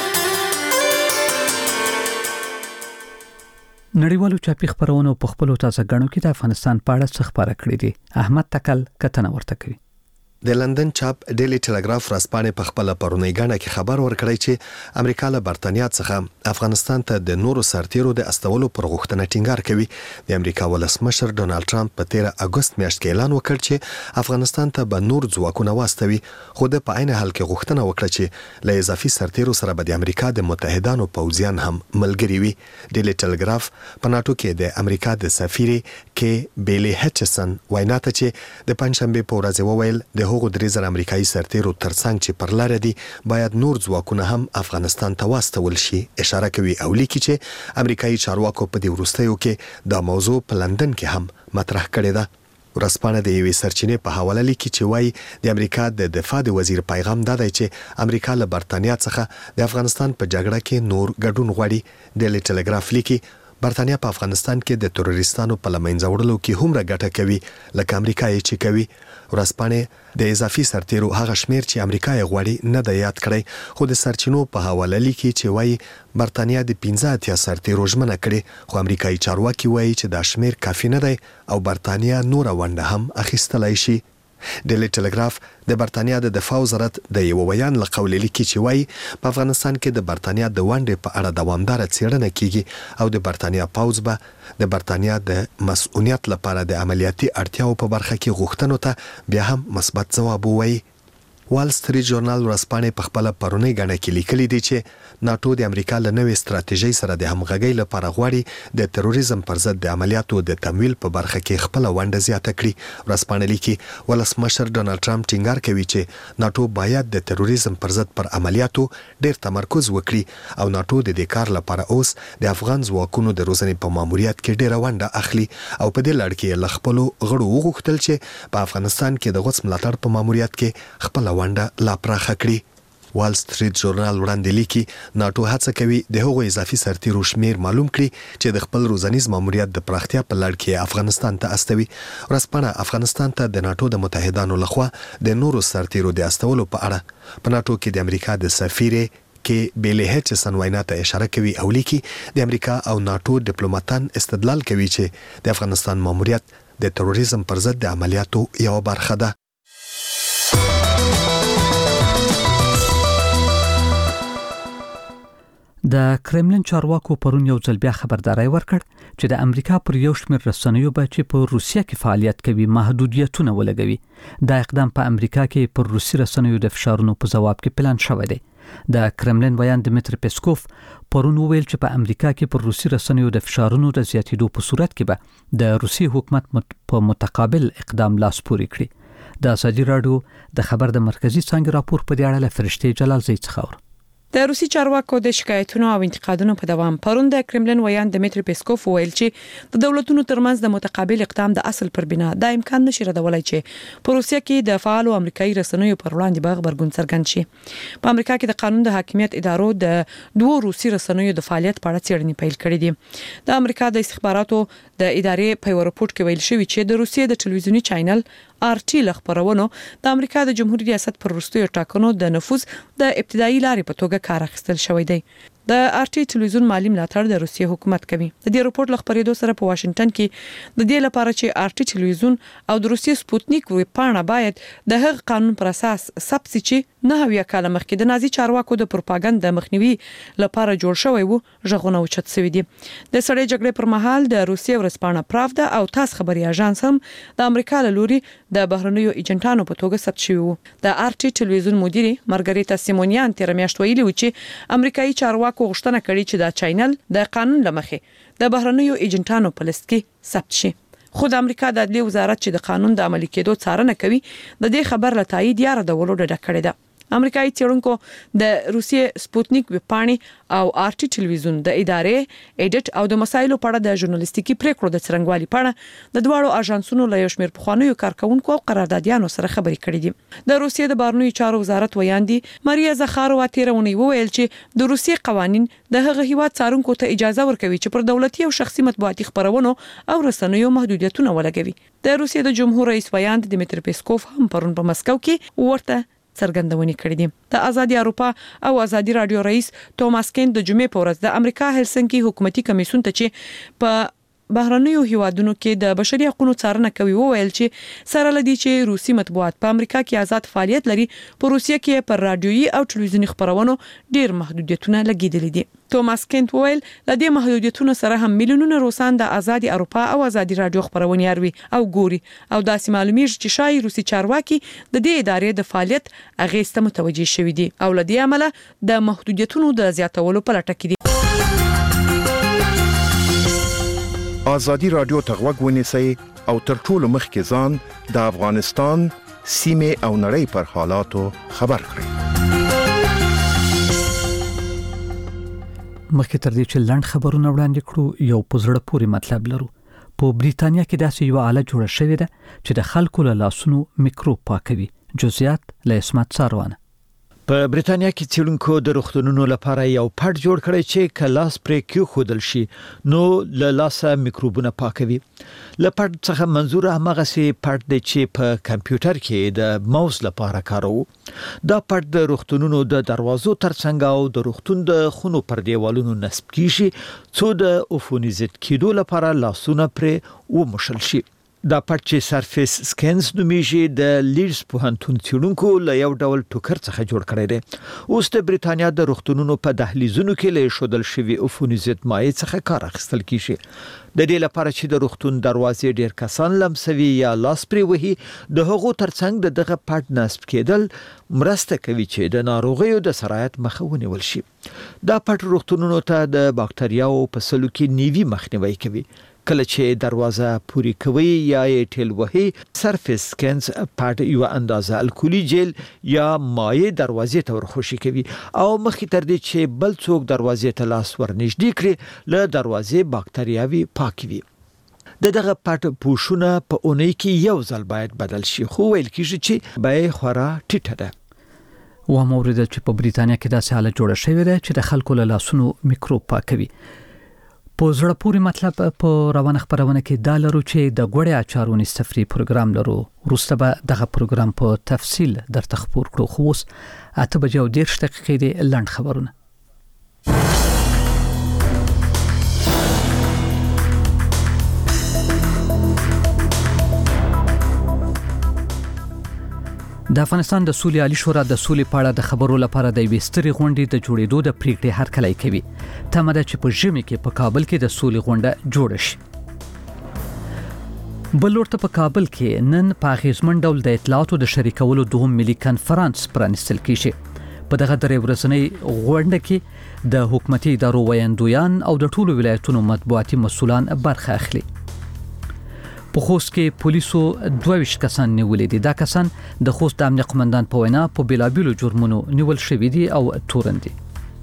نړیوالو چاپی خبرونو په خپل تازه غنو کې د افغانستان په اړه څه خبره کړې دي. احمد تکل کتنه ورته کوي. د لندن چاپ ډیلی ټلګراف ورځپاڼې په خپل پرونی غاڼه کې خبر ورکړی چې امریکا له برتانیا څخه افغانستان ته د نورو سرتیرو د استولو پر غوښتنه ټینګار کوي. د امریکا ولسمشر ډونالد ټرمپ په تیر اگست میاشت کې اعلان وکړ چې افغانستان ته به نور ځواکونه واستوي خو د په عین حال کې غوښتنه وکړه چې له اضافي سرتیرو سره به د امریکا د متحدانو پوځیان هم ملګري وي. ډیلی ټلګراف په ناتو کې د امریکا د سفیر کې بیلی هچسن وینا ته چې د پنځشنبه په ورځ وویل د هغو درې زره امریکایي سرتیرو ترڅنګ چې پر لار دي باید نور ځواکونه هم افغانستان ته واستول شي. اشاره کوي او لیکي چې امریکایي چارواکو په دې وروستیو کې دا موضوع په لندن کې هم مطرح کړې ده. ورځپاڼه د یوې سرچینې په حواله لیکي چې وایي د امریکا د دفاع د وزیر پیغام دا دی چې امریکا له برتانیا څخه د افغانستان په جګړه کې نور ګډون غواړي. ډیلی ټلګراف لیکي برتانیا په افغانستان کې د تروریستانو په لمنځه وړلو کې هم راګټه کوي لکه امریکا یې چې کوي. ورځپاڼه د اضافي سرتیرو هغه شمیر چې امریکا یې غواړي نه د یاد کړی خو د سرچینو په حواله لیکي چې وایي برتانیا د پنځه اتیا سرتیرو ژمنه کړې خو امریکایي چارواکي وایي چې دا شمیر کافي نه دی او برتانیا نور ونده هم اخیستلای شي. ډیلی ټلګراف د برتانیا د دفاع وزارت د یو بیان له قول لیکي چې وایي په افغانستان کې د برتانیا د ونډې په اړه دوامدار څېړنه کیږي او د برتانیا پوځ به د برتانیا د مسؤلیت لپاره د عملیاتي اړتیاو په برخه کې غوښتنو ته بیا هم مثبت ځواب ووایي. وال سټریټ ژورنال ورځپاڼې په خپل پرونی غاڼه کې لیکلي دي چې ناتو د امریکا له نوې ستراتیژۍ سره د همغږۍ لپاره غواړي د تروریزم پر ضد د عملیاتو د تمویل په برخه کې خپل ونډه زیاته کړي. ورځپاڼه لیکي ولسمشر ډونالد ټرمپ ټینګار کوي چې ناتو باید د تروریزم پر ضد پر عملیاتو ډیر تمرکز وکړي او ناتو د دې کار لپاره اوس د افغان ځواکونو د روزنې په ماموریت کې ډیره ونډه اخلي او په دې لړ کې له خپلو غړو وغوښتل چې په افغانستان کې د غوڅ ملاتړ په ماموریت کې خپل ونډه لا پراخه کړي. وال سټریټ ژورنال وړاندې لیکي ناتو هڅه کوي د هغو اضافي سرتیرو شمیر معلوم کړي چې د خپل روزنیز ماموریت د پراختیا په لړ کې افغانستان ته استوي. ورځپاڼه افغانستان ته د ناتو د متحدانو لخوا د نورو سرتیرو د استولو په اړه په ناتو کې د امریکا د سفیر کې بیل هچسن وینا ته اشاره کوي او لیکي د امریکا او ناتو ډیپلوماټان استدلال کوي چې د افغانستان ماموریت د تروریزم پر ضد د عملیاتو یو برخه ده. د کرملین چارواکو پرون یو ځل بیا خبرداري ورکړ چې د امریکا پر یو شمېر رسنیو به چې په روسیه کې فعالیت کوي محدودیتونه ولګوي. دا اقدام په امریکا کې پر روسي رسنیو د فشارونو په جواب کې پلان شوی دی. د کرملین ویان دمیتری پیسکوف پرون ویل چې په امریکا کې پر روسي رسنیو د فشارونو د زیاتېدو په صورت کې به د روسي حکومت په متقابل اقدام لاس پورې کړي. د ازادي راډیو د خبر د مرکزی څنګه راپور په دې اړه له فرشتي جلال زی څخه اور د روسي چارواکو د شکایتونو او انتقادونو په دوام پرون د کرملین ویان دمیتری پیسکوف ویل چې د دولتونو ترمنځ د متقابل اقدام د اصل پر بنا د امکان نشي ردولای چې په روسیه کې د فعالو امریکایي رسنیو پر وړاندې به خبرګون څرګند شي. په امریکا کې د قانون د حاکمیت ادارو د دوه روسي رسنیو د فعالیت په اړه څېړنې پیل کړې دي. د امریکا د استخباراتو د ادارې په یو راپور کې ویل شوی چې د روسیې د ټلویزیونی چینل آر ټي لخبرونو د امریکا د جمهوریت ریاست پر وروستیو ټاکنو د نفوذ د ابتدایي لارې په توګه کار اخیستل شوی دی. د آر ټي ټلویزیون مالی ملاتړ د روسیې حکومت کوي. د دې راپور لخبرېدو سره په واشنگټن کې د دې لپاره چې آر ټي ټلویزیون او د روسیې سپوتنیک ویبپاڼه باید د هغ قانون پر اساس ثبت شي نه هویا کال مخکې د نازي چارواکو د پروپاګاندا مخنیوي لپاره جوړ شوی وو ژغونه اوچت شوی دي. د سړې جګړې پر مهال د روسیې ورځپاڼه پراودا او تاس خبري اژانس هم د امریکا له لوري د بهرنیو ایجنټانو په توګه ثبت شوی وو. د آر ټي ټلویزیون مدیر مارګریتا سیمونیان تیر میاشت ویلي و چې امریکایي چارواکو غوښتنه کړې چې دا چینل د قانون لمخې د بهرنیو ایجنټانو په لیست کې ثبت شي. خو د امریکا د عدلي وزارت چې د قانون د عملي کېدو څارنه کوي د دې خبر له تایید یا ردولو ډډه کړې ده. امریکایي څېړونکو د روسیې سپوتنیک ویبپاڼې او آر ټي ټلویزیون د ادارې ایډیټ او د مسایلو په اړه د ژورنالیستیکي پریکړو د څرنګوالي په اړه د دواړو اژانسونو له یو شمېر پخوانیو کارکونکو او قراردادیانو سره خبرې کړې دي. د روسیې د بهرنیو چارو وزارت ویاندي ماریا زخاروا تیرونی وویل چې د روسیې قوانين د هغه هیواد څارونکو ته اجازه ورکوي چې پر دولتي او شخصي مطبوعاتي خبرونو او رسنیو محدودیتونه ولګوي. د روسیې د جمهور رئیس ویاند دمیتری پیسکوف هم پرون په مسکو کې ورته څرګندونې کړې دي. د ازادي اروپا او ازادي رادیو رئیس توماس کین د جمعې په ورځ د امریکا هلسنکي حکومتي کمیسیون ته چې په بهرنیو هیوادونو کې د بشري حقوقو څارنه کوي وویل چې سره لدی چې روسي مطبوعات په امریکا کې آزاد فعالیت لري په روسیه کې پر رادیويي او ټلویزیوني خبرونو ډیر محدودیتونه لګیدلي دي. توماس کینت ویل لدی محدودیتونو سره هم میلیونونه روسان د ازادي اروپا او ازادي رادیو خبرونه اوري او ګوري او داسې معلومیږي چې شای روسي چارواکي د دې ادارې د فعالیت اغیسته متوجي شوی دي او لدی عمله د محدودیتونو د زیاتولو په لټه کې دي. ازادي رادیو ته غوږ ونیسئ او تر ټولو مخکې ځان د افغانستان سیمه او نړۍ پر حالاتو خبر کړئ. مخکې تر دې چې لاند خبرونه وړاندې کړو یو پزړه پوري مطلب لرو. په بریتانیا کې داسې یو آله جوړه شوې ده چې د خلکو له لاسونو میکروب پاکوي. جزئیات له اسمت ساروانه. په بریتانیا کې څېړونکو د روغتونونو لپاره یو پټ جوړ کړی چې کلاس پرې کیو خودل شي نو له لاسه میکروبونه پاکوي. له پټ څخه منظور هغه سي پټ دی چې په کمپیوټر کې د ماوس لپاره کارو. دا پټ د روغتونونو د دروازو ترڅنګ او د روغتون د خونو پر دیوالونو نصب کیږي څو د عفوني ضد کېدو لپاره لاسونه پرې ومشل شي. دا پټ چې سرفیس سکینز نومیږي د لیډز پوهنتون څېړونکو له یو ډول ټوکر څخه جوړ کړی دی. اوس د بریتانیا د روغتونونو په دهلیزونو کې له شودل شوي عفوني ضد مایع څخه کار اخیستل کیږي. د دې لپاره چې د روغتون دروازې ډیر کسان لمسوي یا لاس پرې وهي، د هغو ترڅنګ د دغه پټ نصب کېدل مرسته کوي چې د ناروغیو د سرایت مخه ونیول شي. دا پټ روغتونونو ته د باکتریاو په سلو کې نیوي مخنیوي کوي. کله چې دروازه پوری کوي یا یې ټیل وهي، سرفیس سکینز پټ یو اندازه الکولي جیل یا مایع دروازې ته ورخوشي کوي او مخکې تر دې چې بل څوک دروازې ته لاس ورنږدې کړي، له دروازې باکتریاوي پاکوي. د دغه پټ پوښونه په اونۍ کې یو ځل باید بدل شي، خو ویل کېږي چې بیه خورا ټیټه ده. و مورد چې په بریتانیا کې داسې حالت جوړه شوې ده چې د خلکو له لاسونو میکروب پاکوي. په زړه پورې مطلب په روانه خبرونه کې دا لرو چې د ګوړې اچارونی سفري پروګرام لرو. وروسته به دغه پروګرام په تفصیل درته خبر کړو. خو اوس اته بجې او دېرش دقیقې د لنډ خبرونه. د افغانستان د سولې عالی شورا د سولې په اړه د خبرو لپاره د وستري غونډې د جوړېدو د پریکړې هرکلی کوي. تمه ده چې په ژمي کې په کابل کې د سولې غونډه جوړه شي. بل ورته په کابل کې نن په اغیزمن ډول د اطلاعاتو د شریکولو دوهم ملي کنفرانس پرانیستل کیږي. په دغه درې ورځنۍ غونډه کې د حکومتي ادارو ویاندویان او د ټولو ولایتونو مطبوعاتي مسؤلان برخه اخلي. په خوست کې پولیسو دوه ویشت کسان نیولې دي. دا کسان د خوست د امنیت قومندان په وینا په بیلابیلو جرمونو نیول شوي دي او تورندي.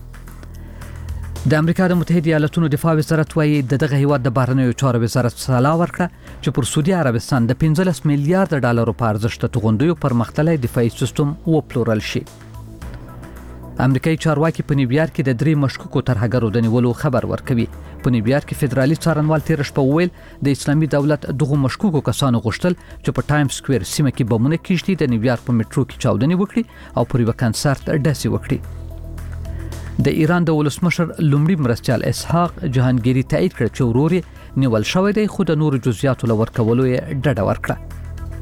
د امریکا د متحده ایالاتونو دفاع وزارت وايي د دغه هیواد د بهرنیو چارو وزارت سلا ورکړه چې پر سعودي عربستان د پنځلس میلیارډ ډالرو په ارزښت د توغندیو پرمختللی دفاعي سیستم وپلورل شي. امریکایي چارواکي په نیویارک کې د درې مشکوکو ترهګرو د نیولو خبر ورکوي. په نیویارک کې فدرالي څارنوال تیر شپه وویل د اسلامي دولت دغه مشکوکو کسانو غوښتل چې په ټایم سکوير سیمه کې بمونه کیږدي، د نیویارک په میټرو کې چاودنې وکړي او پر یو کنسرت ډاسي وکړي. د ایران د ولسمشر لومړي مرستیال اسحاق جهانگیری تایید کړ چې وروري نیول شوی دی، خو د نورو جزئیاتو لور کولو یې ډډه ورکړه.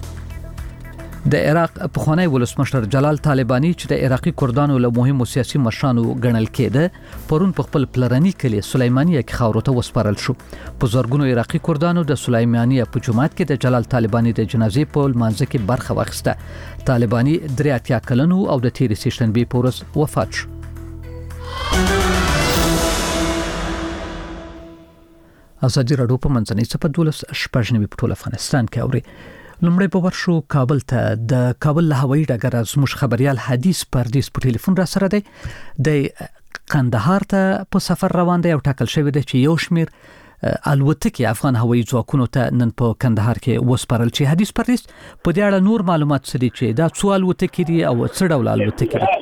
د عراق پخوانی ولسمشر جلال طالبانی چې د عراقي کردانو له مهمو سیاسي مشرانو ګڼل کېده، پرون په خپل پلرني کلی سلیمانیه کې خاورو ته وسپارل شو. په زرګونو عراقي کردانو د سلیمانیه په جماعت کې د جلال طالبانی د جنازې په لمانځه کې برخه واخیسته. طالبانی درې اتیا کلن او د تیرې سهشنبې په ورځ وفات شو. ازادي راډیو په منځنۍ صفحه دولس شپږ نوي په ټول افغانستان کې اوري. لومړی به ورشو کابل ته. د کابل له هوایي ډګره زموږ خبريال حدیث پردیس په ټلیفون را سره دی. د قندهار ته په سفر روان دی او ټاکل شوی دی چې یو شمیر الوتکې افغان هوایي ځواکونو ته نن په کندهار کې وسپارل شي. حدیث پردیس په دې اړه نور معلومات څه دي چې دا څو الوتکې دي او څه ډول الوتکې دي؟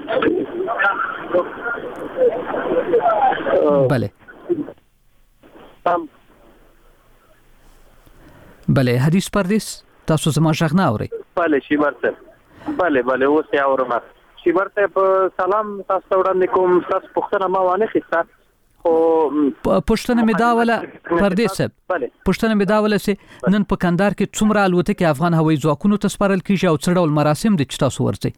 بله بله حدیث پردیس تاسو زما ژغ نه اورئ؟ بله شیبر صاحب، بله بله اوس یې اورم. شیبر صاحب سلام، تاسو ته وړاندې کوم. تاسو پوښتنه ما وانه خسته، خو پوښتنه مې دا وله پردیس صاحب، پوښتنه مې دا وله چې نن په کندهار کې څومره الوتکې افغان هوایي ځواکونو ته سپارل کیږي او څه ډول مراسم دي چې تاسو ورځئ؟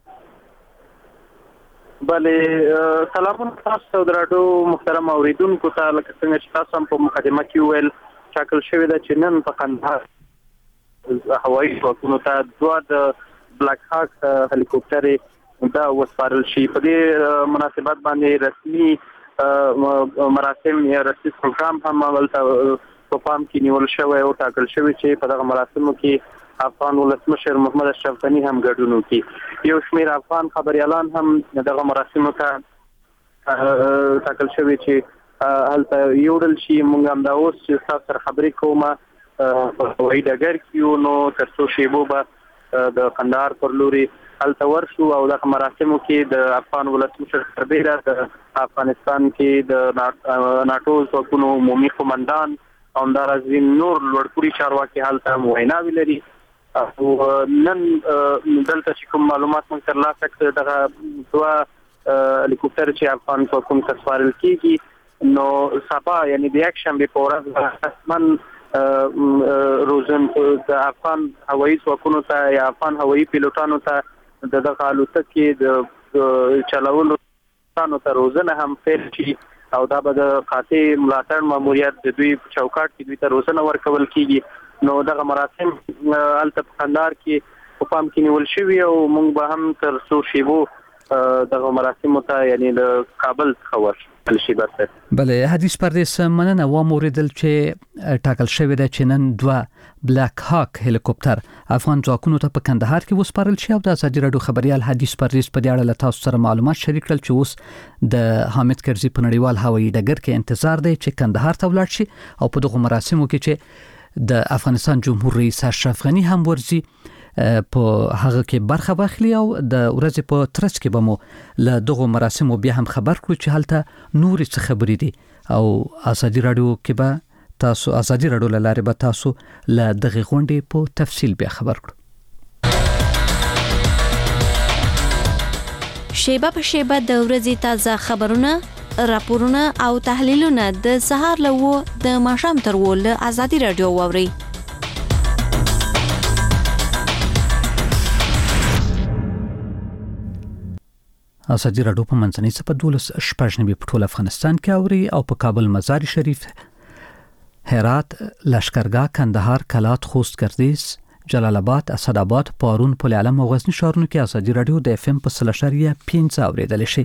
بله سلامونه تاسو ته د راډیو محترم اوریدونکو ته. لکه څنګه چې تاسو هم په مقدمه کې ویل، ټاکل شوی ده چې نن په کندهار هوایي ځواکونو ته دوه د بلاک هاک هلیکوپټرې دا وسپارل شي. په دې مناسبت باندې رسمي مراسم یا رسمي پروګرام هم ولته په پام کې نیول شوی او ټاکل شوی چې په دغه مراسمو کې افغان ولسمشر محمد اشرف غني هم ګډون وکړي. یو شمېر افغان خبريالان هم دغه مراسمو ته ټاکل شوی چې هلته یوړل شي. موږ هم دا اوس چې تاسو سره خبرې کومه په هوایي ډګر کې نو تر څو شیبو به د قندهار پر لوري هلته ورشو او دغه مراسمو کې د افغان ولسمشر سربیره د افغانستان کې د ناټو ځواکونو عمومي قومندان او همداراز نور لوړپوړي چارواکي هلته ویناوې لري. او نن دلته چې کوم معلومات موږ ترلاسه کړل، دغه دوه هلیکوپټر چې افغان ځواکونو ته سپارل کېږي، نو سبا یعنی د یک شنبې په ورځ رسماً روزن د افغان هوایي ځواکونو ته یا افغان هوایي پیلوټانو ته د دغه الوتکې د چلولو تانو ته روزنه هم پیل شي او دا به د قاطع ملاتړ ماموریت د دوی چوکاټ کې دوی ته روزنه ورکول کیږي. نو دغه مراسم الته په قندهار کې په پام کې نیول شوی او موږ به هم تر څو شیبو دغه مراسم ته یعنی د کابل څخه ورشو. بله حدیث پردیس مننه و موردل چې ټاکل شوی د چنن دوه بلاک هاک هلیکوپټر افغان ځواکونو ته په کندهار کې وسپارل شي او د ازادي رادیو خبريال حدیث پردیس په دې اړه له تاسو سره معلومات شریک کړل چې اوس د حامد کرزي په نړیوال هوایي ډګر کې انتظار دی چې کندهار ته ولاړ شي او په دغه مراسمو کې چې د افغانستان جمهور رئیس اشرف غنی هم ورزي په هغه کې برخه واخلي او د ورځې په ترڅ کې به مو له دغه مراسمو بیا هم خبر کړو چې هلته نور څه خبرې دي او ازادي رادیو کې به تاسو ازادي رادیو لاره به تاسو له دغه غونډې په تفصیل بیا خبر کړو. شیبه په شیبه د ورځې تازه خبرونه، راپورونه او تحلیلونه د سهار له و د ماښام تر و له ازادي رادیو واوري. ازادي رادیو په منځنۍ سپه دولس شپږ نوي په ټول افغانستان کې اوري او په کابل، مزار شریف، هرات، لشکرګاه، کندهار، کلات، خوست، گردیز، جلال آباد، اسداباد، پارون، پل علم او غزنی ښارونو کې ازادي رادیو د اف ام په سلشریه پنځه اوریدل شي.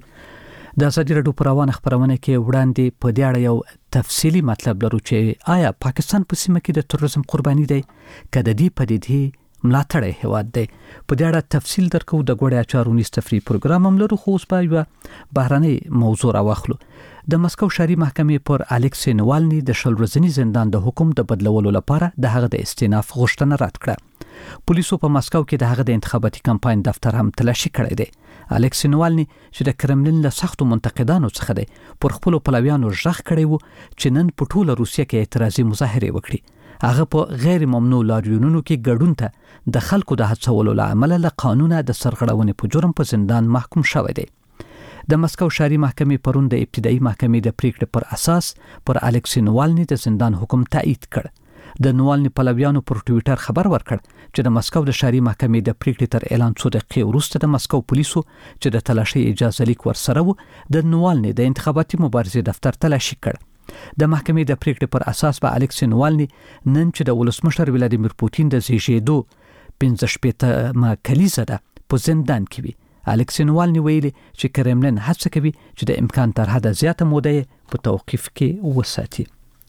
د ازادي رادیو پروانه خبرونه کې وړاندې په دې اړه یو تفصیلی مطلب لرو چې آیا پاکستان په سیمه کې د تروریزم قرباني دی کده دی پدیدې ملاتړی هواد دی. په دې اړه تفصیل درکو د ګوړې اچارونی استفری پروګرام هم لرو خو اوس په یو بهرنۍ موضوع راوخلو. د مسکو شهري محکمې پر الکسی نوالني د شل ورځنی زندان د حکم د بدلولو لپاره د هغه د استئناف غوښتنه رد کړه. پولیسو په مسکو کې د هغه د انتخاباتي کمپاین دفتر هم تلاشي کړی دی. الکسی نوالني چې د کرملین له سختو منتقدانو څخه دی پر خپل پلویانو ژغ کړی وو چې نن په ټوله روسیه کې اعتراضي مظاهره وکړي. هغه په غیر ممنوع لاریونونو کې ګډون ته د خلکو د هڅولو لامل له قانونه د سرغړونې په جرم په زندان محکوم شوی دی. د مسکو شهري محکمې پرون د ابتدایي محکمې د پریکړې پر اساس پر الکسی نوالني د زندان حکم تایید کړ. د نوالني پلویانو پر ټوئیټر خبر ورکړ چې د مسکو د شهري محکمې د پریکړې تر اعلان څو دقیقې وروسته د مسکو پولیسو چې د تلاشي اجازه لیک ورسره و د نوالني د انتخاباتي مبارزې دفتر تلاشي کړ. د محکمې د پریکړې پر اساس به الکسی نوالني نن چې د ولسمشر ولادیمیر پوتین د زیږیدو پنځه شپېته کلیزه ده په زندان کې وي. الکسی نوالني ویلي چې کرملین هڅه کوي چې د امکان تر حده زیاته موده په توقیف کې وساتي.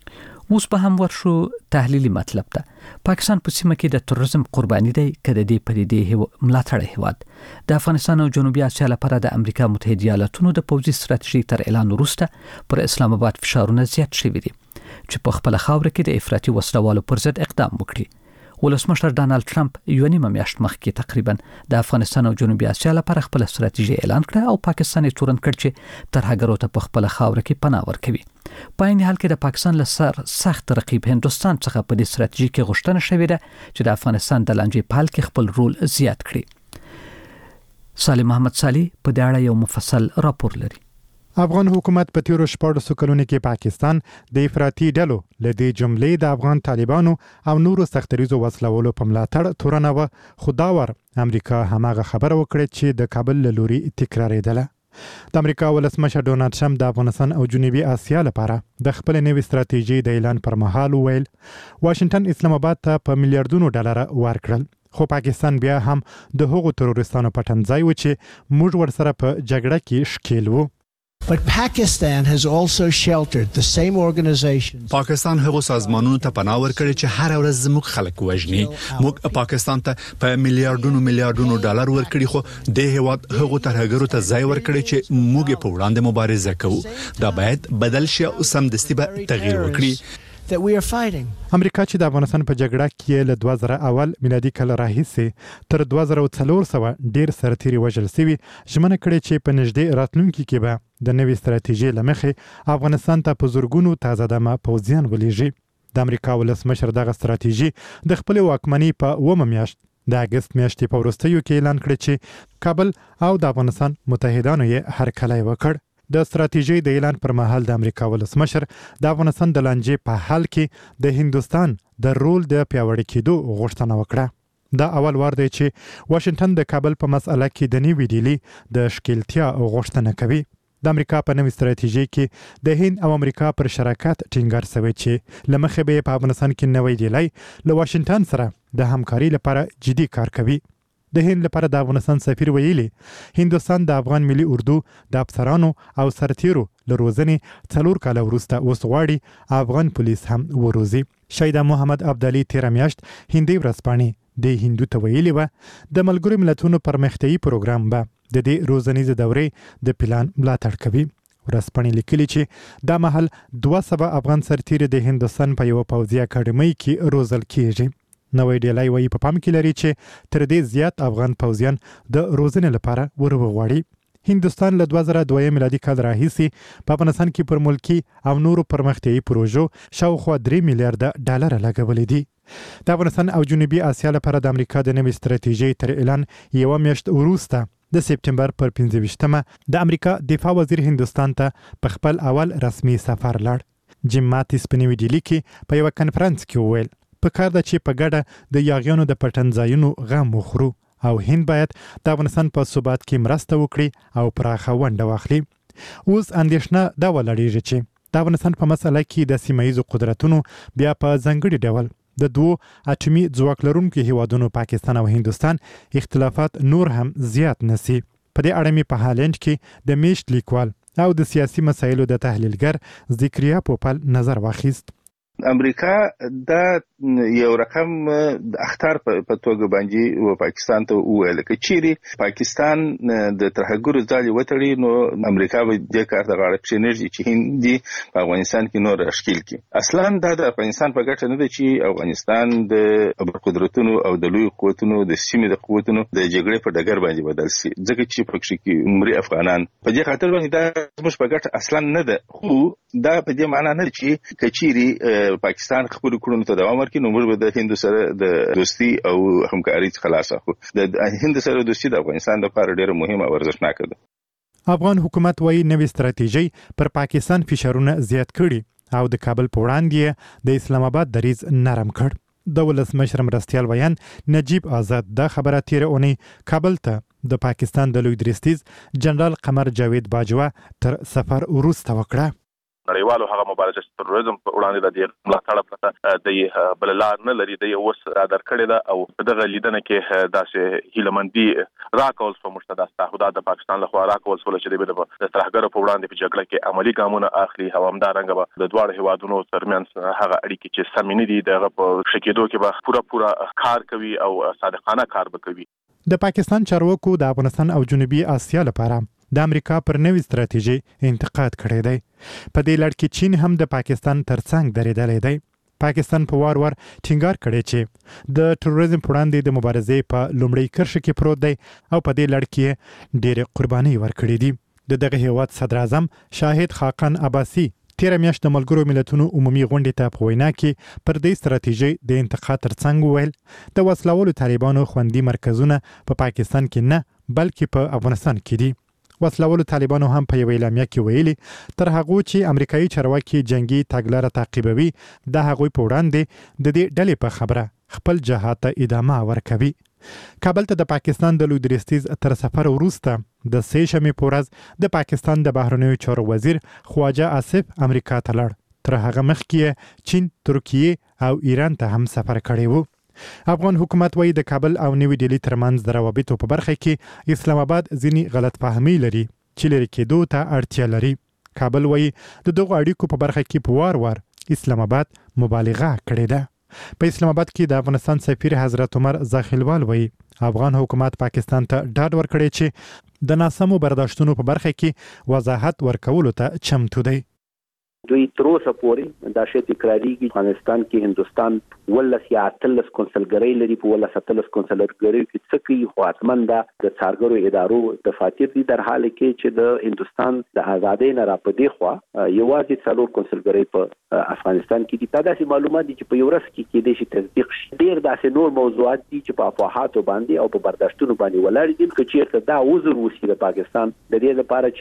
اوس به هم ورشو تحلیلی مطلب ته. پاکستان په سیمه کې د تروریزم قرباني دی کده دی پدیدې ملاتړ هواد. د افغانستان او جنوبي اسیا لپاره د امریکا متحده ایالاتونو د پوځي ستراتیژي تر اعلان وروسته پر اسلام آباد فشارونه زیات شوي دي چې په خپل خاور کې د افراطي وسلوالو پر ضد اقدام وکړي. ولسمشر ډانلډ ټرمپ یو نیمه میاشت مخکې تقریبا د افغانستان او جنوبي اسیا لپاره خپل ستراتیژي اعلان کړه او پاکستان یې تورن کړ چې ترهګرو ته په خپل خاور کې پناه ورکوي. په عین حال کې د پاکستان له سر سخت رقیب هندستان څخه په دې ستراتیژي کې غوښتنه شوې ده چې د افغانستان د لانجې په حل کې خپل رول زیات کړي. سالم محمد صالح په دې اړه یو مفصل راپور لري. افغان حکومت په تیرو شپږو کلونو کې پاکستان د افراطي ډلو لدې جملې د افغان طالبانو او نورو سختریزو وسلوالو په ملاتړ تورنه و. خداور امریکا هماغه خبره وکړه چې د کابل له لوري تکراریدله. د امریکا ولسمشر ډونالډ ټرمپ د افغانستان او جنوبي اسیا لپاره د خپل نوې ستراتیژي د اعلان پر مهال ویل واشنگټن اسلام آباد ته په میلیارډونو ډالر ورکړل. خو پاکستان بیا هم د هغو تروریستانو پټنځای و چې موږ ورسره په جګړه کې ښکیل وو. But Pakistan has also sheltered the same organizations. پاکستان هغو سازمانونو ته پناه ورکړي چې هر ورځ زموږ خلک وژني. موږ پاکستان ته په میلیارډونو میلیارډونو ډالر ورکړي خو د هیواد هغو ترهګرو ته ځای ورکړي چې موږ په وړاندې مبارزه کوو. دا باید بدل شي او سمدستي به تغییر وکړي. That we are fighting. امریکا چې د افغانستان په جګړه کې له دوه زره اول میلادي کال راهیسې تر دوه زره څلور سوه ډیر سرتیري وژل شوي، ژمنه کړې چې په نږدې راتلونکي کې به د نوې ستراتیژۍ له مخې افغانستان ته په زرګونو تازه دمه پوځیان ولېږي. د امریکا ولسمشر دغه ستراتیژي د خپل واکمنۍ په اوومه میاشت د اګست میاشتې په وروستیو کې اعلان کړ چې کابل او د افغانستان متحدانو یې هرکلی وکړ. د ستراتیژي د اعلان پر مهال د امریکا ولسمشر د افغانستان د لانجې په حل کې د هندستان د رول د پیاوړي کېدو غوښتنه وکړه. دا اول وار دی چې واشنگټن د کابل په مسأله کې د نیوې ډیلي د شکلتیا غوښتنه کوي. د امریکا په نوې ستراتیژي کې د هند او امریکا پر شراکت ټینګار شوی چې لمخې به په افغانستان کې نوې ډیلي له واشنگټن سره د همکاري لپاره جدي کار کوي. د هند لپاره د افغانستان سفیر ویلي هندستان د افغان ملي اردو د افسرانو او سرتیرو له روزنې څلور کاله وروسته اوس غواړي افغان پولیس هم وروزي. شهید محمد عبدالي تیر میاشت هندي ورځپاڼې د هندو ته ویلي و د ملګرو ملتونو پرمختیایي پروګرام به د دې روزنیزې دورې د پلان ملاتړ کوي. ورځپاڼې لیکلي چې دا مهال دوه سوه افغان سرتیري د هندستان په یو پوځي اکاډمۍ کې روزل کیږي. نوې ډیلي وایي په پام کې لري چې تر دې زیات افغان پوځیان د روزنې لپاره وروغواړي. هندستان له دوه زره دوه میلادي کال راهیسې په افغانستان کې پر ملکی او نورو پرمختیایي پروژو شاوخوا درې میلیارډ ډالر لګولې دي. د افغانستان او جنوبي اسیا لپاره د امریکا د نوې ستراتیژۍ تر اعلان یو میاشت وروسته د سپټمبر پر پنځه ویشتمه د امریکا دفاع وزیر هندستان ته په خپل اول رسمي سفر لاړ. جیم ماتیس په نیوې ډیلي کې په یو کانفرنس کې وویل په کار ده چې په ګډه د یاغیانو د پټن ځایونو غم وخورو او هند باید د افغانستان په ثبات کې مرسته وکړي او پراخه ونډه واخلي. اوس اندېښنه دا ولريږي چې د افغانستان په مسله کې د سیمه ییزو قدرتونو بیا په ځانګړي ډول د دوو اټومي ځواک لرونکو هیوادونو پاکستان او هندستان اختلافات نور هم زیات نسی. په دې اړه مې په هالند کې د میشت لیکوال او د سیاسي مسایلو د تحلیلګر ذکریا پوپل نظر واخیست. امریکا دا یو رقم د اختر په توګه باندې و پاکستان ته وویل چې چیرې پاکستان د ترهګرو ځالې وتړي نو امریکا به د کار د غاړه کې انرژي چې هندي په افغانستان کې نور اشکیل کی. اصلا دا د افغانستان په ګټه نه دی چې افغانستان د قدرتونو او د لوی قوتونو د سیمې د قوتونو د جګړې په ډګر باندې بدل شي ځکه چې پکې کې عمري افغانان په دې خاطر باندې دا زموږ په ګټه اصلا نه ده. خو دا په دې معنی نه چې کچيري پاکستان خپل کړونو ته دوام ورکړي نو موږ د هند سره د دوستي او همکاري څخه خلاص شو. د هند سره دوستي د افغانستان لپاره ډیره مهمه او ارزښتناکه ده. افغان حکومت وايي نوې ستراتیژي پر پاکستان فشارونه زیات کړي او د کابل په وړاندې د اسلام آباد دریځ نرم کړ. د ولسمشر مرستیال ویان نجیب آزاد دا خبره تیر اونۍ کابل ته د پاکستان د لوی درستیز جنرال قمر جاوید باجوا تر سفر وروسته وکړه. نړیوالو هغه مبارزه تروریزم په وړاندې د دې ملاتړ پرته د بل لار نه لري د یو وس را درکړی ده او دغه لیدنه کې داسې هیلمندي راکول په مشتدا تعهدات د پاکستان له خوا راکول سول چې د ترهګرو په وړاندې په جګړه کې عملی ګامونه اخلي او همدارنګه به د دواړو هیوادونو ترمنځ هغه اړیکې چې سمینې دي دغه په شکیدو کې به پورا پورا کار کوي او صادقانه کار وکوي. د پاکستان چارواکو د افغانستان او جنوبي اسیا لپاره د امریکا پر نوې ستراتیژي انتقاد کړی دی. په دې لړ کې چین هم د پاکستان ترڅنګ درېدلی دی. پاکستان په وار وار ټینګار کړی چې د تروریزم پر وړاندې د مبارزې په لومړۍ کرښه کې پروت دی او په دې لړ کې ډېرې قربانۍ ورکړې دي. د دغه هیواد صدر اعظم شاهد خاقان عباسي تیر میاشت د ملګرو ملتونو عمومي غونډې ته په وینا کې پر دې ستراتیژي د انتقاد ترڅنګ وویل د وسلوالو طالبانو خوندي مرکزونه په پاکستان کې نه بلکې په افغانستان کې دي. وسلوالو طالبانو هم په یو اعلامیه کې ویلي تر هغه چې امریکایي چارواکي جنگي تګلاره تعقیبوي د هغوی په وړاندې د دې ډلې په خبره خپل جهاد ته ادامه ورکوي. کابل ته د پاکستان د لوی درستیز تر سفر وروسته د سه شنبې په ورځ د پاکستان د بهرنیو چارو وزیر خواجه آصف امریکا ته لاړ. تر هغه مخکې چین، ترکیه او ایران ته هم سفر کړی وو. افغان حکومت وايي د کابل او نیوی ډیلی ترمنځ د روابطو په برخه کې اسلام آباد ځینې غلط فهمي لري چې لري کېدو ته اړتیا لري. کابل وايي د دغو اړیکو په برخه کې په وار وار اسلام آباد مبالغه کړې ده. په اسلام آباد کې د افغانستان سفیر حضرت عمر زاخیلوال وايي افغان حکومت پاکستان ته ډاډ ورکړي چې د ناسمو برداشتونو په برخه کې وضاحت ورکولو ته چمتو دی. دوی تر اوسه پورې دا شی تکراریږي افغانستان کې هندستان ولس یا اتلس کنسلګری لري په ولس اتلس کنسلګری کې څه کوي خو اتمن دا د څارګرو ادارو د فاتیر دي در حال کې چې د هندستان د ازادۍ نه را پدې خو یوازې څلور کنسلګری په افغانستان کې دي. دا داسې معلومات دي چې په یو ورځ کې کې د شي تصدیق شي. ډیر داسې نور موضوعات دي چې په افواهاتو باندې او په برداشتونو باندې ولاړ دي چې دا عذر وسی د پاکستان د دې لپاره چې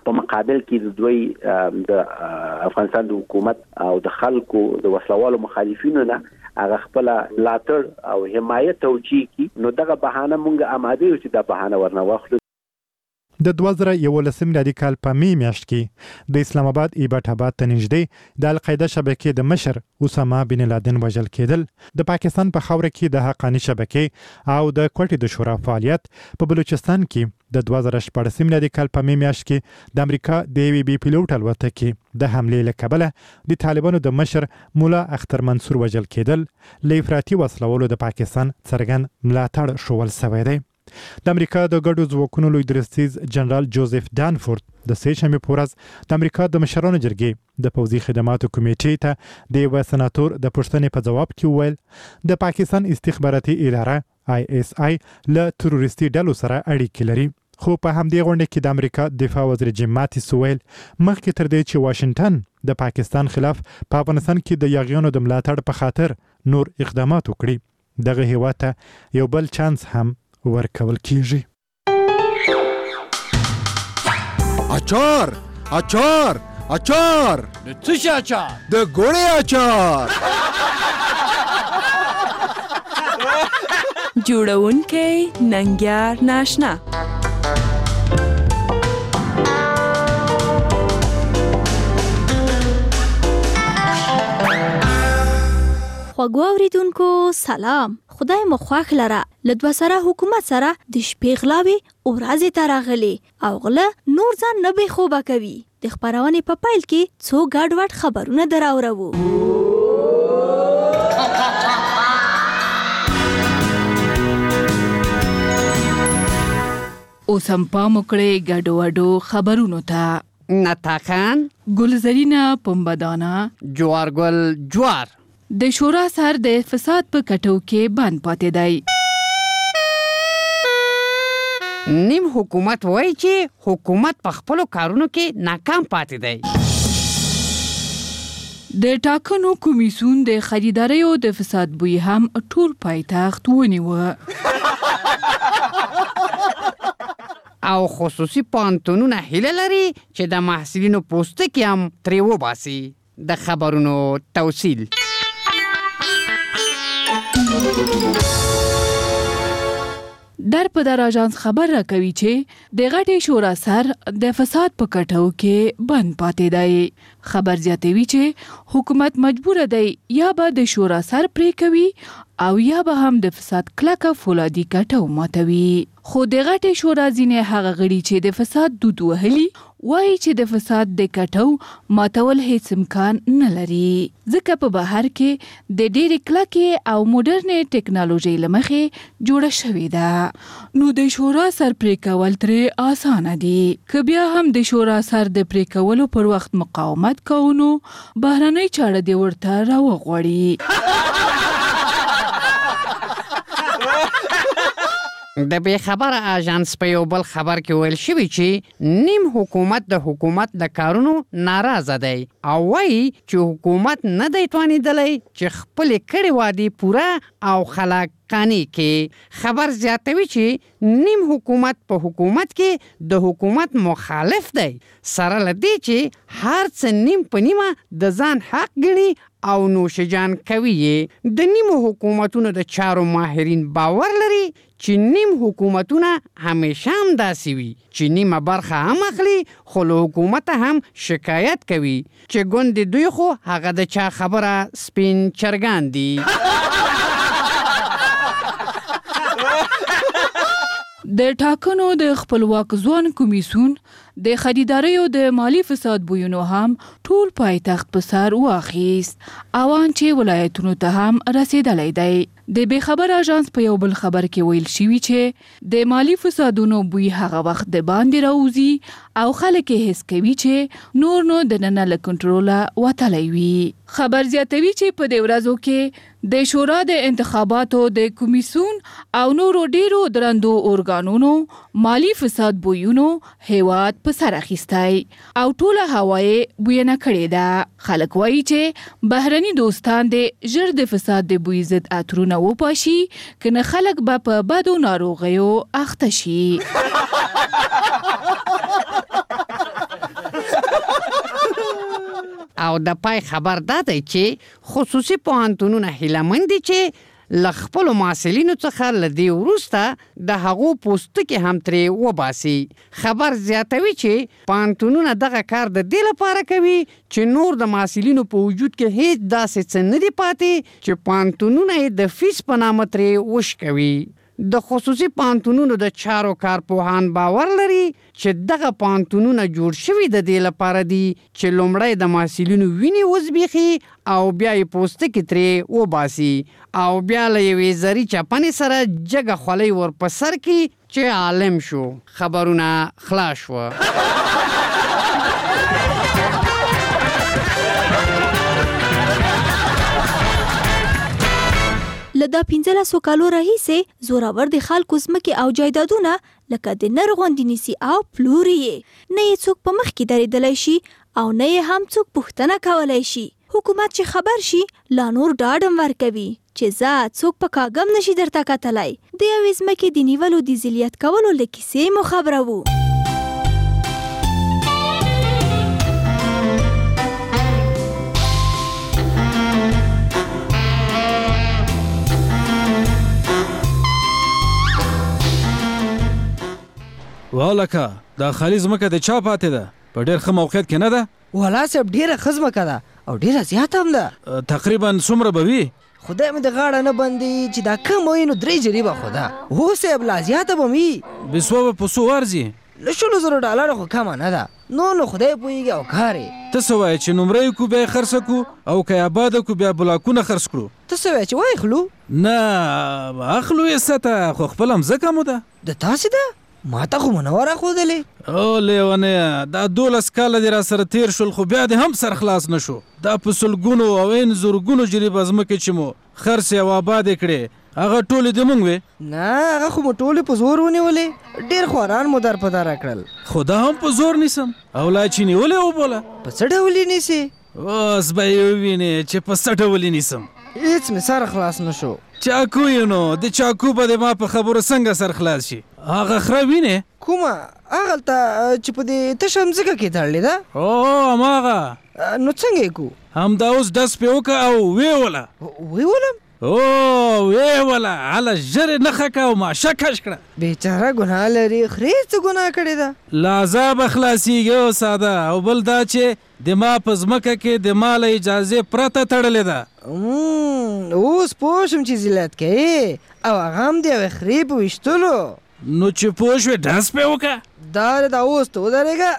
په مقابل کې د دوی د افغانستان د حکومت او د خلکو د وسلوالو مخالفینو نه هغه خپل لاتر او حمایت توجیه کی نو دغه بهانه مونږه آماده یو چې دا بهانه ورنه واخلو. د دوه زره یولسم میلادي کال په می میاشت کې د اسلام آباد ایبټ آباد ته نږدې د القاعده شبکې د مشر اسامه بن لادن وژل کېدل د پاکستان په خاوره کې د حقانی شبکې او د کوټې د شورا فعالیت په بلوچستان کې د دوه زره شپږم میلادي کال په می میاشت کې د امریکا د وی بي پیلوټ الوتکې د حملې له کبله د طالبانو د مشر مولا اختر منصور وژل کېدل له افراطي وسلوالو د پاکستان څرګند ملاتړ شول شوی دی. د امریکا د ګډو ځواکونو لوی درستیز جنرال جوزف دانفورد د سه شنبه په ورځ د امریکا د مشرانو جرګې د پوځي خدماتو کمیټې ته د یو سناتور د پوښتنې په جواب کې وویل د پاکستان استخباراتي اداره آی اس آی له تروریستي ډلو سره اړیکې لري. خو په همدې غونډه کې د امریکا دفاع وزیر جیم ماتیس وویل مخکې تر دې چې واشنگټن د پاکستان خلاف په افغانستان کې د یاغیانو د ملاتړ په خاطر نور اقدامات وکړي دغه هیواد ته یو بل چانس هم ورکول کیږي. اچار اچار اچار د څه شي اچار؟ د ګوړې اچار. جوړونکی ننګیار ناشنا. خوږو اوریدونکو سلام، خدای مو خوښ لره. له دوه سره حکومت سره د شپې غلاوې ورځې ته راغلي او غله نور ځان نه بې خوبه کوي. د خپرونې په پیل کې څو ګډوډ خبرونه دراوړو. اوس هم پام وکړئ ګډوډو خبرونو ته. نتاخان ګلزرینا پمبدانا جوارګل جوار د شورا سر د فساد په کټو کې بند پاتې دی. نیم حکومت وایي چې حکومت په خپلو کارونو کې ناکام پاتې دی. د ټاکنو کمیسیون د خریداریو د فساد بوی هم ټول پایتخت ونیوه او خصوصي پانتونونه هیله لري چې د محصلینو پوستکي هم ترې وباسي. د خبرونو توصیل. در په در اژانس خبر راکوي چې د غټې شورا سر د فساد په کټو کې بند پاتې دی. خبر زیاتوي چې حکومت مجبور دی یا به د شورا سر پرې کوي او یا به هم د فساد کلکه فولادي کټو ماتوي. خو د غټې شورا ځینې هغه غړي چې د فساد دود وهلي وایي چې د فساد د کټو ماتول هیڅ امکان نه لري، ځکه په بهر کې د ډېرې کلکې او موډرنې ټیکنالوژي له مخې جوړه شوې ده. نو د شورا سر پرې کول ترې اسانه دي. که بیا هم د شورا سر د پرې کولو پر وخت مقاومت کوو نو بهرنۍ چاړه دې ورته راوغواړي. د بې خبره اژانس په یو بل خبر کې ویل شوي چې نیم حکومت د حکومت د کارونو ناراضه دی او وایي چې حکومت نه دی توانېدلی چې خپلې کړې وعدې پوره او خلاق قانع کې. خبر زیاتوي چې نیم حکومت په حکومت کې د حکومت مخالف دی، سره له دې چې هر څه نیم په نیمه د ځان حق ګڼي او نوشجان کوي. د نیمو حکومتونو د چارو ماهرین باور لري چې نیم حکومتونه همیشه هم داسې وي چې نیمه برخه هم اخلي خو له حکومته هم شکایت کوي چې ګوندې دوی خو هغه د چا خبره سپین چرګان دي. د ټاکنو د خپلواک ځوان کمیسیون د خریداریو د مالی فساد بویونو هم ټول پایتخت په سر واخیست، اوان چې ولایتونو ته هم رسیدلی دی. د بې خبر اژانس په یو بل خبر کې ویل شوي چې د مالی فسادونو بوی هغه وخت د باندې راوځي او خلک یې حس کوي چې نور نو د ننه له کنټروله وتلی وي. خبر زیاتوي چې په دې ورځو کې د شورا د انتخاباتو د کمیسیون او نورو ډیرو درندو ارګانونو مالی فساد بویونو هیواد په سر اخیستی او ټوله هوا یې بوینه کړې ده. خلک وایي چې بهرني دوستان د ژر د فساد د بوی ضد عطرونه وپاشي کنه خلک به په بدو ناروغیو اخته شي. د پای خبر دا دی چې خصوصي پوهنتونونه هیلهمند دي چې له خپلو محصلینو څخه له دې وروسته د هغو پوستکي هم ترې وباسي. خبر زیاتوي چې پوهنتونونه دغه کار د دې لپاره کوي چې نور د محصلینو په وجود کې هیڅ داسې څه نه دي پاتې چې پوهنتونونه یې د فیس په نامه ترې وشکوي. د خصوصي پوهنتونونو د چارو کارپوهان باور لري چې دغه پوهنتونونه جوړ شوي د دې لپاره دي چې لومړی د محصلینو وینې وزبیخي او بیا یې پوستکي ترې وباسي او بیا له یوې زري چپنې سره جګه خولۍ ور په سر کړي چې عالم شو. خبرونه خلاص شوه. لدا پنځلسو کالو راهیسې زورور د خلکو ځمکې او جایدادونه لکه د نر غوندې نیسي او پلوري یې. نه یې څوک په مخ کې درېدلی شي او نه یې هم څوک پوښتنه کولی شي. حکومت چې خبر شي لا نور ډاډ ورکوي چې ځه څوک په کاږم نشي درته کتلی. د یوې ځمکې د نیولو د ذلیت کولو له کیسې مو خبروو. والکه دا خالي ځمکه د چا پاتې ده؟ په ډېر ښه موقعیت کې نه ده؟ والا صاحب ډېره ښه ځمکه ده او ډېره زیاته هم ده. تقریبا څومره به وي؟ خدای مې د غاړه نه بندي چې دا کم وي نو درې جریبه خو ده. هو صاحب لا زیاته به وي. بسوا به په څو ارزي؟ له شلو زرو ډالرو خو کمه نه ده. نو نو خدای پوهېږي او کار یې. ته څه وایې چې نومره یې کو بیا یې خرڅه کړو او که یې آباده کړو بیا بلاکونه خرڅ کړو؟ ته څه وایې چې واخلو؟ نه اخلو یې سته خو خپله مځکه مو ده. د تاسې ده؟ ما ته خو منوره ښودلې. او لیونیه دا دولس کاله دې را سره تېر شول خو بیا دې هم سر خلاص نه شو. دا په سلګونو او این زرګونو جریبه ځمکې چې مو خرڅې او آبادې کړې هغه ټولې د مونږ وې؟ نه هغه خو مو ټولې په زور ونیولې. ډېر خواران مو در په دره کړل. خو دا هم په زور نیسم او لا چې نیولې وبوله. په څه ډول یې نیسې؟ اوس به یې ووینې چې په څه ډول یې نیسم. هېڅ مې سر خلاص نه شو. چاکو یې نو د چاکو به د ما په خبرو څنګه سر خلاص شي؟ هغه خره وینې؟ کومه هغلته چې په دې تشه مځکه کې تړلې ده؟ او هماغه. نو څنګه یې کو؟ همدا اوس ډس پې وکړه او ویې وله. ویې ولم؟ او ویې وله هله ژر یې نښه کړه او ماشه کش کړه. بېچاره ګناه لري. خرې څه ګناه کړې ده؟ له عذابه خلاصېږي او ساده او بل دا چې د ما په ځمکه کې د ما له اجازې پرته تړلې ده. اوس پوه شم چې ذلت کوې او هغه هم د یوې خرې په ویشتلو. نو چې پوه شوې ډس پې وکړه. دا دا اوس ته ودرېږه.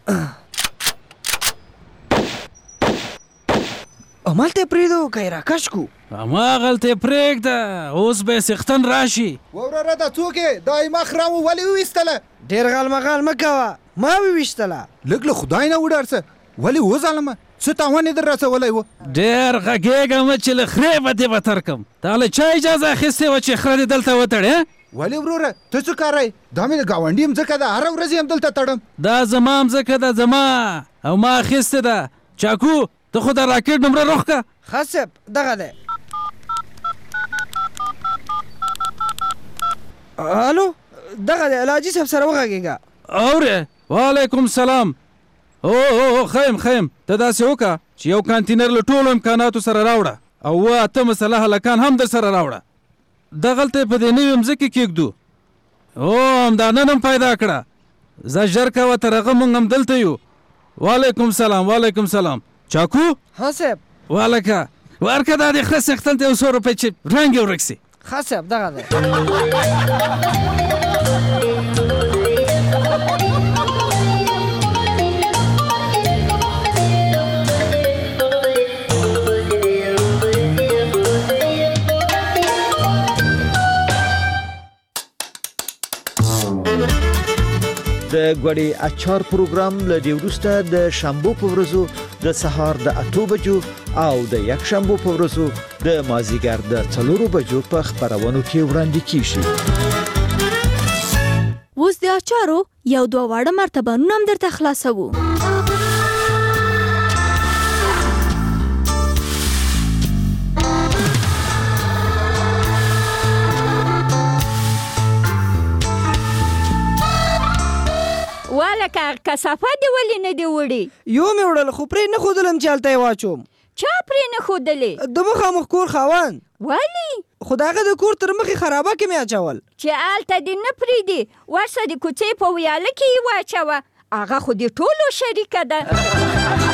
همالته یې پرېږدو که یې راکش کړو؟ هماغلته یې پرېږده اوس به یې څښتن راشي. وروره دا څوک یې؟ دا یې ما خره مو ولې وویستله؟ ډېر غال مغال مه کوه. ما وویشتله. لږ له خدای نه وډار څه ولې وظالمه څه تاوان یې در رسولی و؟ ډېر غږېږم چې له خرې به دې به ترکم. تا له چا اجازه اخیستې وه چې خره دې دلته وتړې؟ ولې وروره ته څه کاری؟ دا مې د ګاونډي مځکه ده هره ورځ یې هم دلته تړم. دا زما مځکه ده زما او ما اخیستې ده. چاکو ته خو د راکټ نمره روښ که. ښه صاحب دغه دی. الو دغه دی الحاجي صاحب سره وغږېږه. اورې وعلیکم سلام. او او خیم خیم ته داسې وکړه چې یو کانتینر له ټولو امکاناتو سره راوړه او اوه اته مسلح هلکان هم در سره راوړه. دغلته یې په دې نوې مځکې کېږدو. او همدا نن هم پیدا کړه. زه ژر کوه تر هغه موږ هم دلته یو. وعلیکم سلام وعلیکم سلام. چاکو؟ ها صاحب. والکه ورکه دا د خره څښتن ته یو څو روپۍ چې رنګ یې ورک سي. ښه صاحب دغه دی. د غوړي اچار پروګرام له دې وروسته د شنبه په ورځو د سهار د اته بجو او د یک شنبه په ورځو د مازیګر د څلورو بجو په خبرونو کې وړاندې کیږي. اوس د اچارو یو دوه واړه مرتبانونه هم درته خلاصوو. لکه کثافه دې ولې نه دې وړي؟ یو مې وړل خو پرې نه ښودلم چې هلته یې واچوم. چا پرې نه ښودلې؟ د مخامخ کور خاوند. ولې؟ خو د هغه د کور تر مخې خرابه کې مې اچول. چې هلته دې نه پرېږدي، ورسه د کوڅې په ویاله کې یې واچوه، هغه خو د ټولو شریکه ده.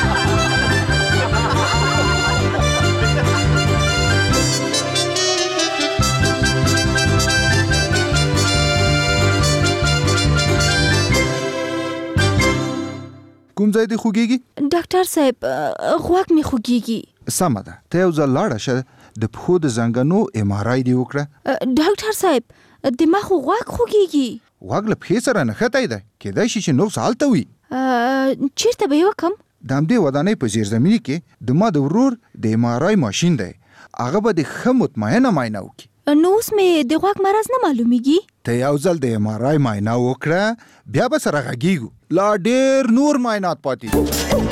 کوم ځای دی خوږیږي؟ ډاکټر صاحب غوږ مې خوږیږي. سمه ده، ته یو ځل لاړه شه د پښو د زنګنو ایم آر آی دی وکړه. ډاکټر صاحب د ما خو غوږ خوږیږي. غوږ له پښې سره نښتی دی، کیدای شي چې نقص هلته وي. چیرته به یې وکم؟ د همدې ودانۍ په زیرزمیني کې د ما د ورور د ایم آر آی ماشین دی، هغه به د ښه مطمئنه معاینه وکړي. نو اوس مې د غوږ مرض نه معلومیږي. ته یو ځل د ایم آر آی معاینه وکړه، بیا به سره غږیږو. لا ډېر نور معاینات پاتې دي.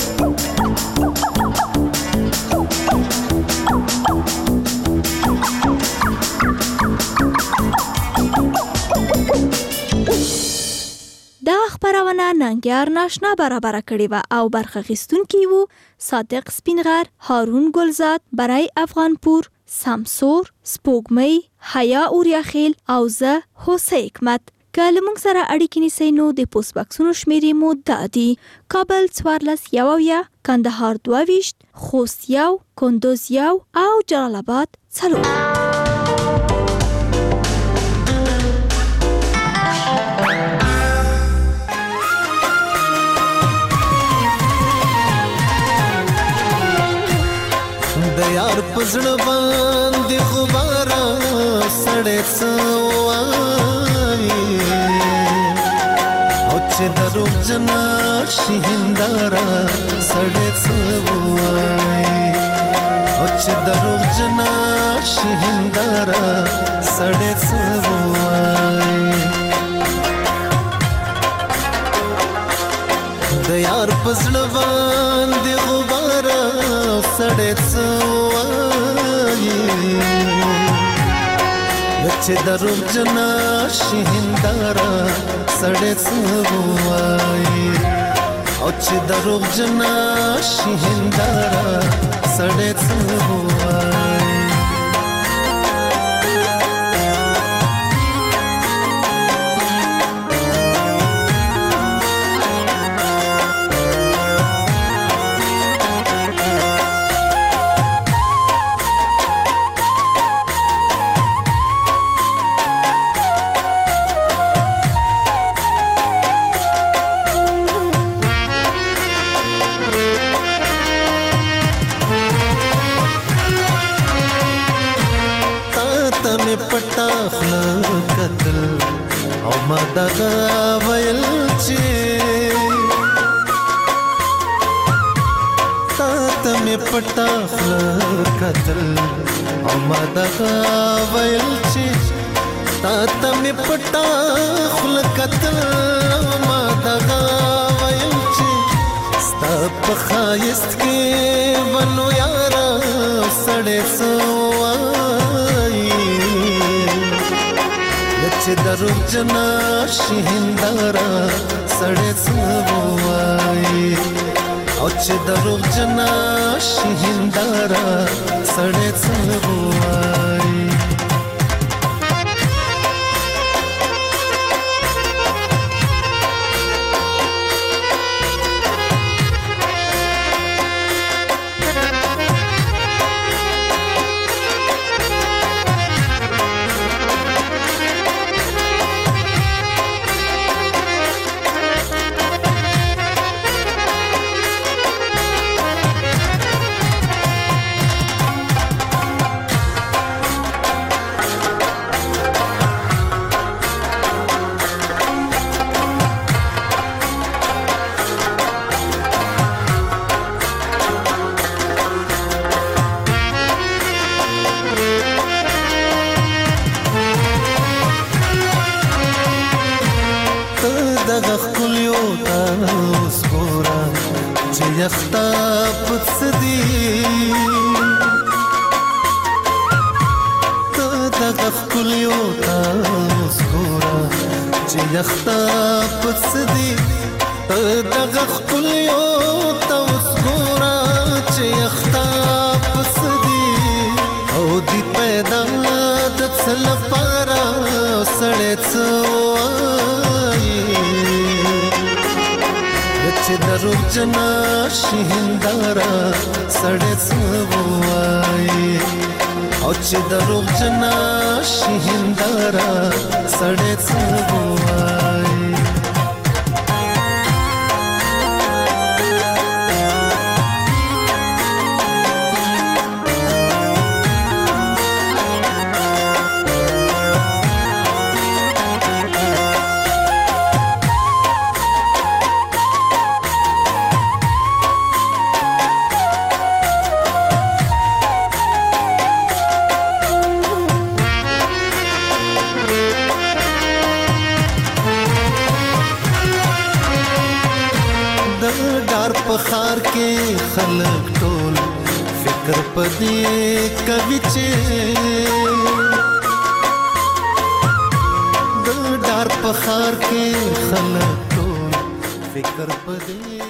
دا خبرونه ننګیار ناشنا برابر کړې و او برخه اخیستونکي وو صادق سپینغر، هارون ګلزاد، برای افغانپور، سمسور، سپوږمۍ، حیا اوریاخیل او زه هوسه حکمت. که له موږ سره اړیکې نیسئ نو د پوسټ بکسونو شمیرې مو دا دي: کابل څوارلس یو اویا، کندهار دوه ویشت، خوست یو، کندوز یو او جلال آباد څلور. د یار پزړه باندې غباره سړې سوای او چې درو جنا شهندارا سړې سوای او چې درو جنا شهندارا سړې سوای د یار پزړه باندې غباره سړې سوای چې درو جنا شهندارا سړې سوای او چې درو جنا شهندارا سړې سوای. پټا خپل قتل او ما دغه ویل چې تا ته مې پټا خپل قتل او ما دغه ویل چې تا ته مې پټا خپل قتل او ما دغه ویل چې ستا په خایست کې ونو یارا سړې سوای چې درو جنا شهندارا سړې سوای او چې درو جنا شهندارا سړې سوای. یختا پڅدی ته دغه خلیو تاسو ګورا چې یختا پڅدی ته دغه خپل یو ته اوس ګوره چې اختا پس دي او دی پیدا د څه لپاره سړی څه وایي چې دروغجنه شي هنداره سړی څه وایي او چې دروغجنه شي هنداره سړی څه وایي پخار کې خلک ټول فکر پدې کوي چې د ډار پخار کې خلک ټول فکر پدې